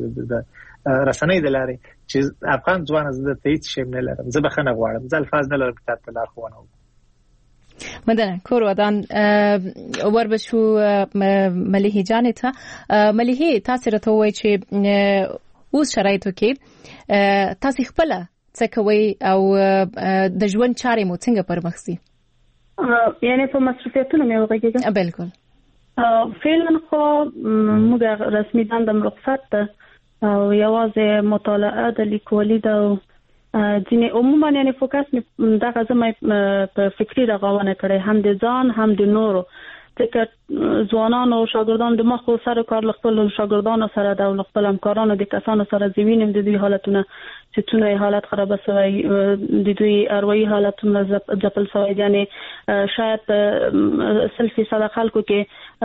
رسنۍ د لارې چې افغان ځوان زه ته هیڅ شی نه لرم، زه بخښنه غواړم، زه الفاظ نه لرم کتاب ته لارښوونه وکړم.
مدنه کور ودان وربشو مليحه جانې ته مليحه تاسو راته وایي چې اوس شرایطو کې تاسو خپل څه کوي او د ژوند چارې مو څنګه پرمخسي؟
یعنی په مصرفیتونو مې وغږیږم.
بالکل.
فعلا خو موږ رسمي دندم رخصت ده او یوازې مطالعه د لیکوالي ده او ځینې عموما یعنی فوکس مې دغه زما په فکري رغونه کړې، هم د ځان هم د نورو، ځکه ځوانان او شاګردان د مخ سره کار خپل شاګردانو سره د خپل همکارانو د کسانو سره زوینم د دوی حالتونه چې څونه حالت خراب شوی، د دوی اروایي حالتونه ځپل شوی، یعنی شاید 100% خلکو کې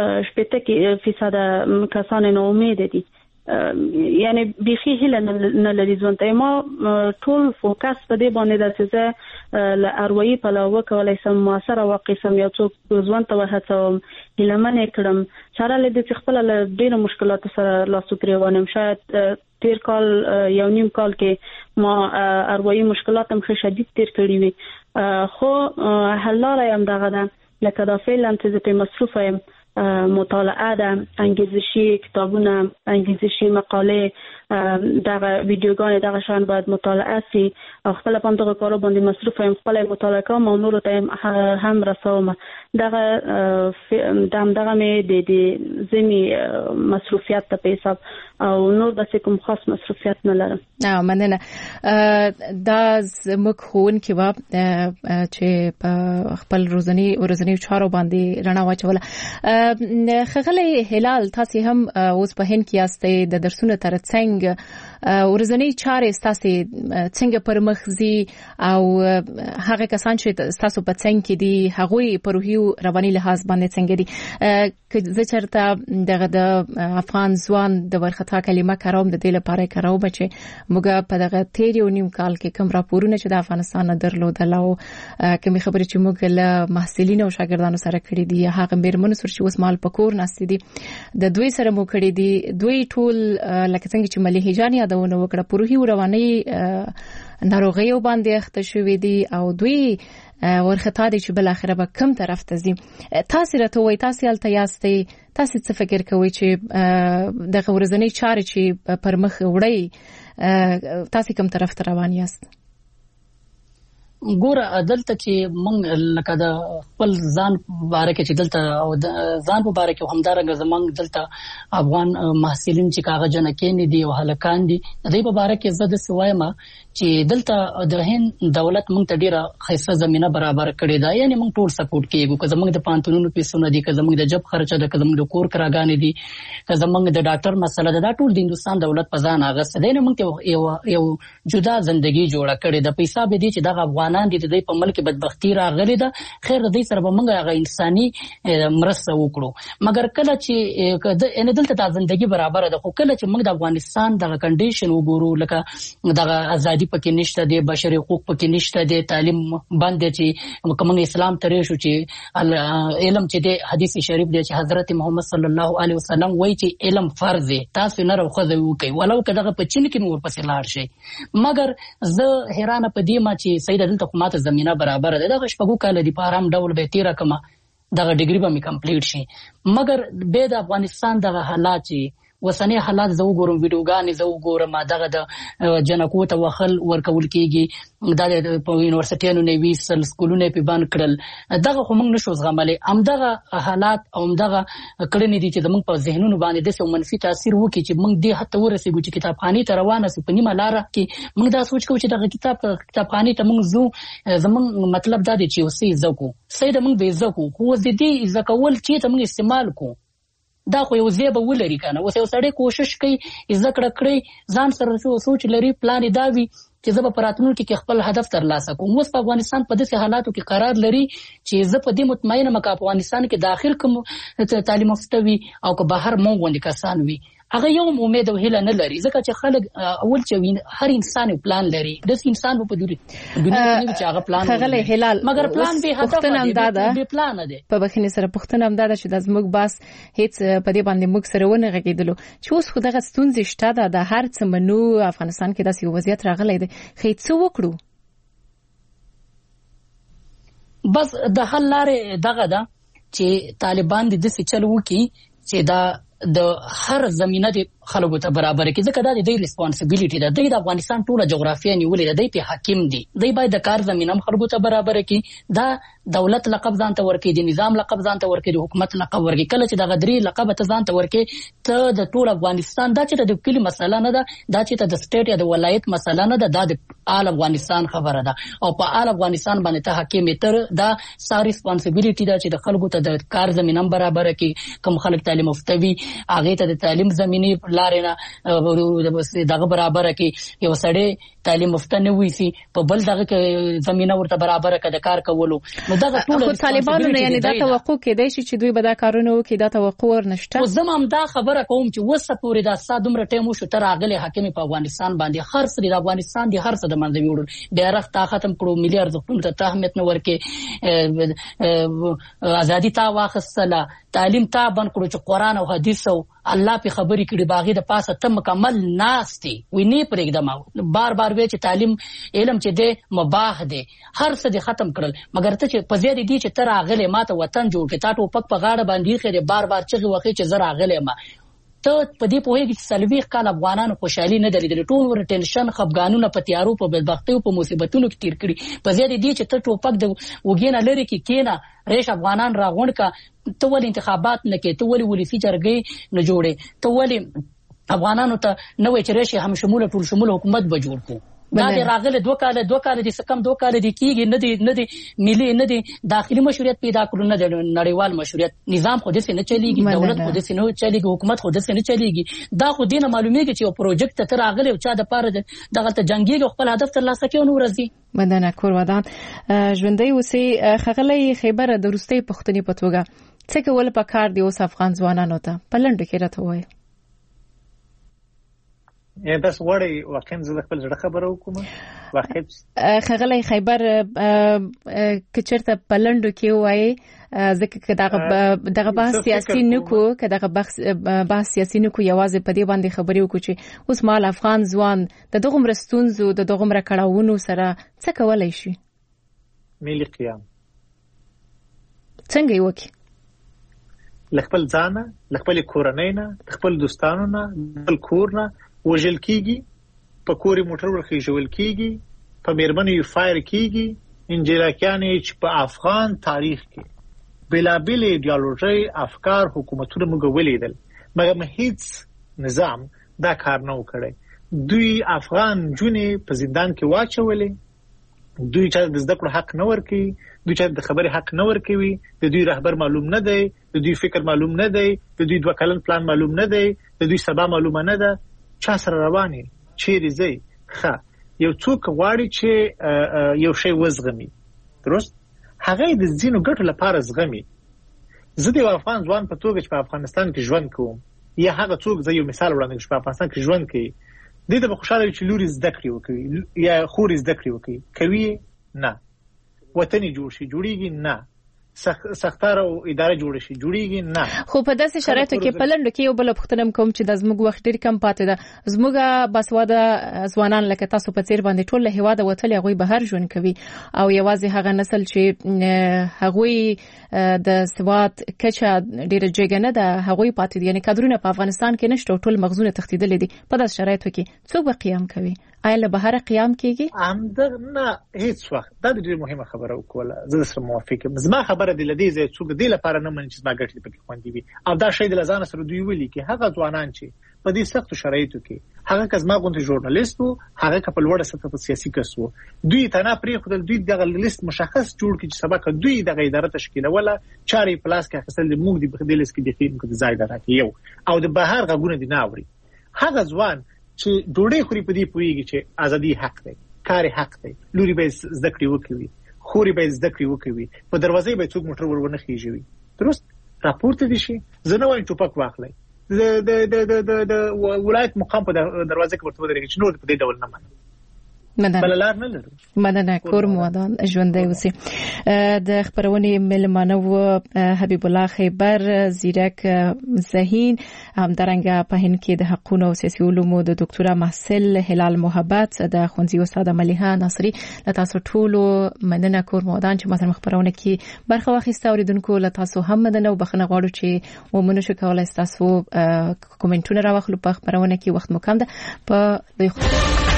80% کسان نو امید دي، یعنی بيخي هله نه لري ځوان ته. ما ټول فوکس په دې باندې د څه ل اروایي په لور کولای سم موثر او قسم یو څو ځوان ته وهڅوم هلمنه کړم سره له دې خپل له ډېر مشکلات سره لاسو پریوانم. شاید تیر کال یو نیم کال کې ما اروایي مشکلات هم شدید تیر کړی وي، خو حل لاره هم دغه ده لکه دا فعلا چې په مصروف یم، مطالعه ده، انگیزشی کتابونه، انگیزشی مقاله، دغه ویډیوګان دغه شان باید مطالعه سي او خپل په دغه کارو باندې مصروف یم، خپل مطالعه کوم او نور ته هم رسوم. دغه مې د زمي مصروفیت ته په حساب او نور د کوم خاص مصروفیت نه لرم.
مننه. دا زموږ خون کې و چې په خپل ورځنی چارو باندې رڼا واچوله. خغلی هلال تاسو هم اوس په هند کې یاستئ، د درسونو ترڅنګ ورځنی چارې تاسو څنګه پرمخزي او هغه کسان چې تاسو په څنګه کې دي هغوی په روحي رواني لحاظ باندې څنګه دي؟ زه چرته دغه د افغان ځوان د ورختا کلمه کاروم د دې لپاره کاروم چې موږ په دغه تیر یو نیم کال کې کوم راپورونه چې د افغانستان درلودل او کوم خبرې چې موږ له محصلینو او شاګردانو سره کړې دي هغه میرمنو سره چې اوس مال پکور ناستې دي د دوی سره مو کړې دي، دوی ټول لکه څنګه چې مليحه جان یادونه وکړه په روحي رواني ناروغیو باندې اخته شوې دي او دوی ورختا دي چې بل اخره به کم طرف ته ځي. تاسو راته وایي تاسو الته یاستئ، تاسو څه فکر کوئ چې د ورځنی چارې چې پر مخ وړي تاسو کوم طرف ته روان یاست؟
ګوره دلته چې موږ لکه د خپل ځان باره کې چې دلته او ځان په باره کې همدارنګه زمونږ دلته افغان محصلین چې کاغه جنکین دي او هلکان دي د دې په باره کې زه د سوایم چې دلته د هند دولت موږ ته ډیره خیسه زمينه برابر کړې ده، یعنی موږ ټول سپورټ کوي که زمونږ د پانتونونو پیسونه دي، که زمونږ د جب خرچه ده، که زمونږ د کور کراګانې دي، که زمونږ د ډاکټر مسله ده، دا ټول د هندستان دولت په ځان اغسته دی. نو موږ یو جدا ژوندۍ جوړه کړې ده په حساب دي چې دغه افغانان دي د په ملک بدبختی راغلي ده. خیر د دې سره به موږ هغه انساني مرسته وکړو، مګر کله چې ان دلته د ژوندۍ برابر ده، خو کله چې موږ د افغانستان دغه کنډیشن وګورو لکه دغه ازادي پکې نشته دي، بشري حقوق پکې نشته دي، تعلیم باندې چې کوم اسلام ترې شو چې علم چې د حدیث شریف دی چې حضرت محمد صلی الله علیه وسلم وایي چې علم فرض دی، تاسو نه راخذ وکي ولو که دغه په چین کې نور پسې لاړ شي. مګر زه حیران پدې ما چې سید دلته حکومت زمينه برابر ده، دغه شپږو کال دی په آرام ډول به تیر کما دغه ډیګري به می کمپلیټ شي. مګر به د افغانستان دغه حالات چې وسنی حالات زو ګورم ویډیوګانې زو ګورم دغه د جنکو ته وخل ورکول کیږي، د یونیورسيټیانو نوي سکولونه په باندې کړل، دغه خو موږ نشو زغملې. امدغه حالات او امدغه کړنې دي چې زموږ په ذهنونو باندې د څو منفي تاثیر وکړي چې موږ دې حتی ورسېږو چې کتابخانه ته روانه سو په نیمه لار کې موږ دا سوچ کوو چې دغه کتابخانه ته موږ زو زموږ مطلب دا دی چې اوسې زکو سید موږ به زکو خو دې زکول چې ته موږ استعمال کو دا خو یو ځای به ولري کنه. اوس یو سړی کوشش کوي ذکر کړی ځان سره سوچ لري پلان دا وي چې زه په راتلونکي کې خپل هدف ترلاسه کوم. اوس په افغانستان په داسې حالاتو کې قرار لري چې زه په دې مطمئنه یم چې افغانستان کې داخل کوم تعلیم یافته وي او که بهر مونږ باندې کسان وي هغه یو امید او هیله نه لري ځکه چې خلک اول چې هر انسان پلان لري د انسان په دنیا کې چې هغه پلان
هغه هلال
مګر پلان به هدف دی پلان دی
په بخینه سره پښتنه هم دا چې د زموږ باس هیڅ په دې باندې موږ سره ونه غږیدلو چې اوس خو دغه ستونزې شته د هر څه منو افغانستان کې داسې وضعیت راغلی دی خې څه وکړو
بس د حل لارې دغه ده چې طالبان د دې چل وکي چې دا د هر زمينه د خلکو ته برابر کې ځکه دا د دې ریسپانسیبিলিټي ده د افغانستان ټوله جغرافیه نیولې ده د حاکم دي د باید د کار زمينه خلکو ته برابر کې دا دولت لقب ځان ته ورکې د نظام لقب ځان ته ورکې د حکومت لقب ورکې کله چې د غدري لقب ته ځان ته ورکې ته د ټول افغانستان دا چې د کلی مسله نه ده دا چې د سټیټ یا د ولایت مسله نه ده د آل افغانستان خبره ده او په آل افغانستان باندې ته حاکم تر دا ساري ریسپانسیبিলিټي ده چې د خلکو ته د کار زمينه برابر کې کوم خلک تعلیم مفتوي هغه ته د تعلیم زميني لارې نه دغه برابر کې یو سړی تعلیم مفته نه وېسي په بل دغه زمينه ورته برابر کې د کار کولو نو دغه ټول
طالبانو نه یعنی دا توقع کېدای شي چې دوی به دا کارونه وکړي دا توقع ورنشته
او زمام دا خبره کوم چې وسه پورې دا ساده ټیم شو تر اغله حاکم په افغانستان باندې هر څه د افغانستان د هر څه د منځ ویوړ بیا رخت ختم کړو ملي ارزښتونو ته اهمیت نه ورکې ازادي تا واخصله تعلیم تا بند کړو چې قران او حدیث او الله په خبرې کړي باغې د پاسه ته مکمل ناشتي ویني پرېږدم بار بار وی چې تعلیم علم چې دی مباح دی هر څه دی ختم کړل مګر ته چې په زیات دي چې تر اغله ماته وطن جوړ کې تا ټوپک په غاړه باندې خېره بار بار چې وخت چې زرا اغله ما ته په دې پوهیږي چې سلويخ کال افغانانو خوشحالي نه درلودل ټول ور ټینشن خفګانونه په تیارو په بدبختیو په مصیبتونو کې تیر کړی په زیات دي چې ته ټوپک د وګینه لري کې کینا ریش افغانان راغون کا ته ول انتخابات نه کې ته ولسی جرګې نه جوړې ته ول افغانانو ته نوې چرېشه هم شموله ټول شموله حکومت به جوړ کو دا د راغله دوه کال دي سکم 2 کال دي کیږي نه دي ملي نه دي داخلي مشروعیت پیدا کړو نه د نړیوال مشروعیت نظام خو دې نه چلیږي دولت خو دې نه چلیږي حکومت خو دې نه چلیږي دا خو دینه معلومیږي چې یو پروژیکټ تر راغله او چا د پاره دغه ته جنگي خپل هدف تر لاسه کوي نو ورځي
مدنه کور ودان ژوندۍ اوسې خغلې خیبر د روستي پښتني پتوګه څه کول په کار دی اوس افغان ځوانانو ته پلند کې راته وای
یا تاسو غواړئ واقعا زه خپل ځړه خبره وکم واقعا
خغلې خیبر کچرته پلندو کې وای ځکه دغه بحث سیاسي نکو کداغه بحث سیاسي نکو یوازې په دې باندې خبرې وکړو چې اوس مال افغان ځوان د دغه مرستونزو د دغه مر کړهونو سره څه کولای شي
ملي قیام
څنګه یو کې
لخپل ځانه لخپل کورنۍ نه خپل دوستانو نه خپل کور نه وژل کیږي په کوري موټر ورخي جوړل کیږي په میرمنې فایر کیږي انجیلاکیانې چې په افغان تاریخ کې بلابل ایدئولوژي افکار حکومتونه موږ ولیدل مګر هیڅ نظام دا کار نه وکړي دوی افغان جونې په زندان کې واچولې دوی چې د زده کړو حق نه ورکي دوی چې د خبرې حق نه ورکوي د دوی رهبر معلوم نه دی د دوی فکر معلوم نه دی د دوی 2 کلن پلان معلوم نه دی د دوی سبا معلومه نه ده چا سره رواني چیرې زی ښه یو څوک غواړي چې یو شی وزغمي درست هغه د ځینو ګټو لپاره زغمي زه د افغان ځوان په توګه چې په افغانستان کې ژوند کوم یا هغه څوک زه یو مثال وړاندې چې په افغانستان کې ژوند کوي د دې په خوشاله چې لوري زده کړې وکړي یا خوري زده کړې وکړي کوي نه وطن جوړ شي جوړیږي نه سختار او اداره جوړ شي جوړیږي نه
خو په داسې شرایطو کې پلند کې یو بل پختنم کوم چې د زموږ وخت ډیر کم پاتې ده زموږه بسواده ځوانان لکه تاسو په څیر باندې ټول له هوا د وتل غوي بهر ژوند کوي او یوازې هغه نسل چې هغوی د سواد کچا ډیر جګنه ده هغوی پاتې دي یعنی کادرونه په افغانستان کې نشته ټول مغزونه تختیدل دي په داسې شرایطو کې څوک به قیام کوي آیا له بهر قیام کیږي
هم نه هیڅ وخت دا ډیره مهمه خبره وکوله زه سره موافق یم زما خبره د لدی زه څوک دی لپاره نه منځ ما ګټي پکې خوندې وي او دا شی د لزان سره دوی ویلي کې هغه ځوانان چې په دې سختو شرایطو کې هغه کزما غونډه ژورنالیست وو هغه په لوړه سطح په سیاسي کس وو دوی تنه پرې خپل دوی دغه لیست مشخص جوړ کړي چې سبق دوی دغه اداره تشکیل ولا چاري پلاس کې خپل د موږ د بخدل لیست کې د فلم کې ځای درکې یو او د بهر غوونه دي ناوري هغه ځوان چې ډوډۍ خوري په دې پويږي چې ازادي حق دی کار حق دی لوري به زده کړې وکوي خوري به زده کړې وکوي په دروازې به څوک موټر ورونه خيږي درست راپورته دي شي زه نه وایم ټوپک واخلئ د ولایت مقام په دروازه کې ورته ودرېږي چې نور په دې ډول نه مني بللار نه لرو.
مننه کور مودان ژوندۍ اوسئ. د خبرونې ملمانه و حبیب الله خیبر زیرک ذهین همدارنګه په هند کې د حقوقو او سیاسي علومو د ډاکټره محصل هلال محبت د ښوونځي استاد ملیحه ناصری له تاسو ټولو مننه کور مودان چې ماته خبرونه کې برخه واخیسته. اوریدونکو له تاسو هم مننه او بخښنه غواړو چې ومنو شو کولای تاسو کومنټونه راوخلو په خبرونه کې وخت مو کم ده. په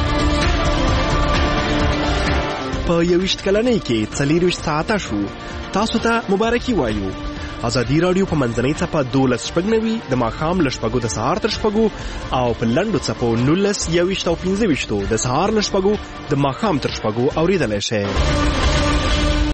په 21 کلنۍ کې 40 ساعته شو. تاسو ته مبارکي وایو. ازادي رادیو په منځنۍ څپه 12:90 د ماښام ل 6 د سهار تر 6 او په لنډو څپو 19 21 او 15 د سهار ل 6 د ماښام تر 6 اوریدلای شئ.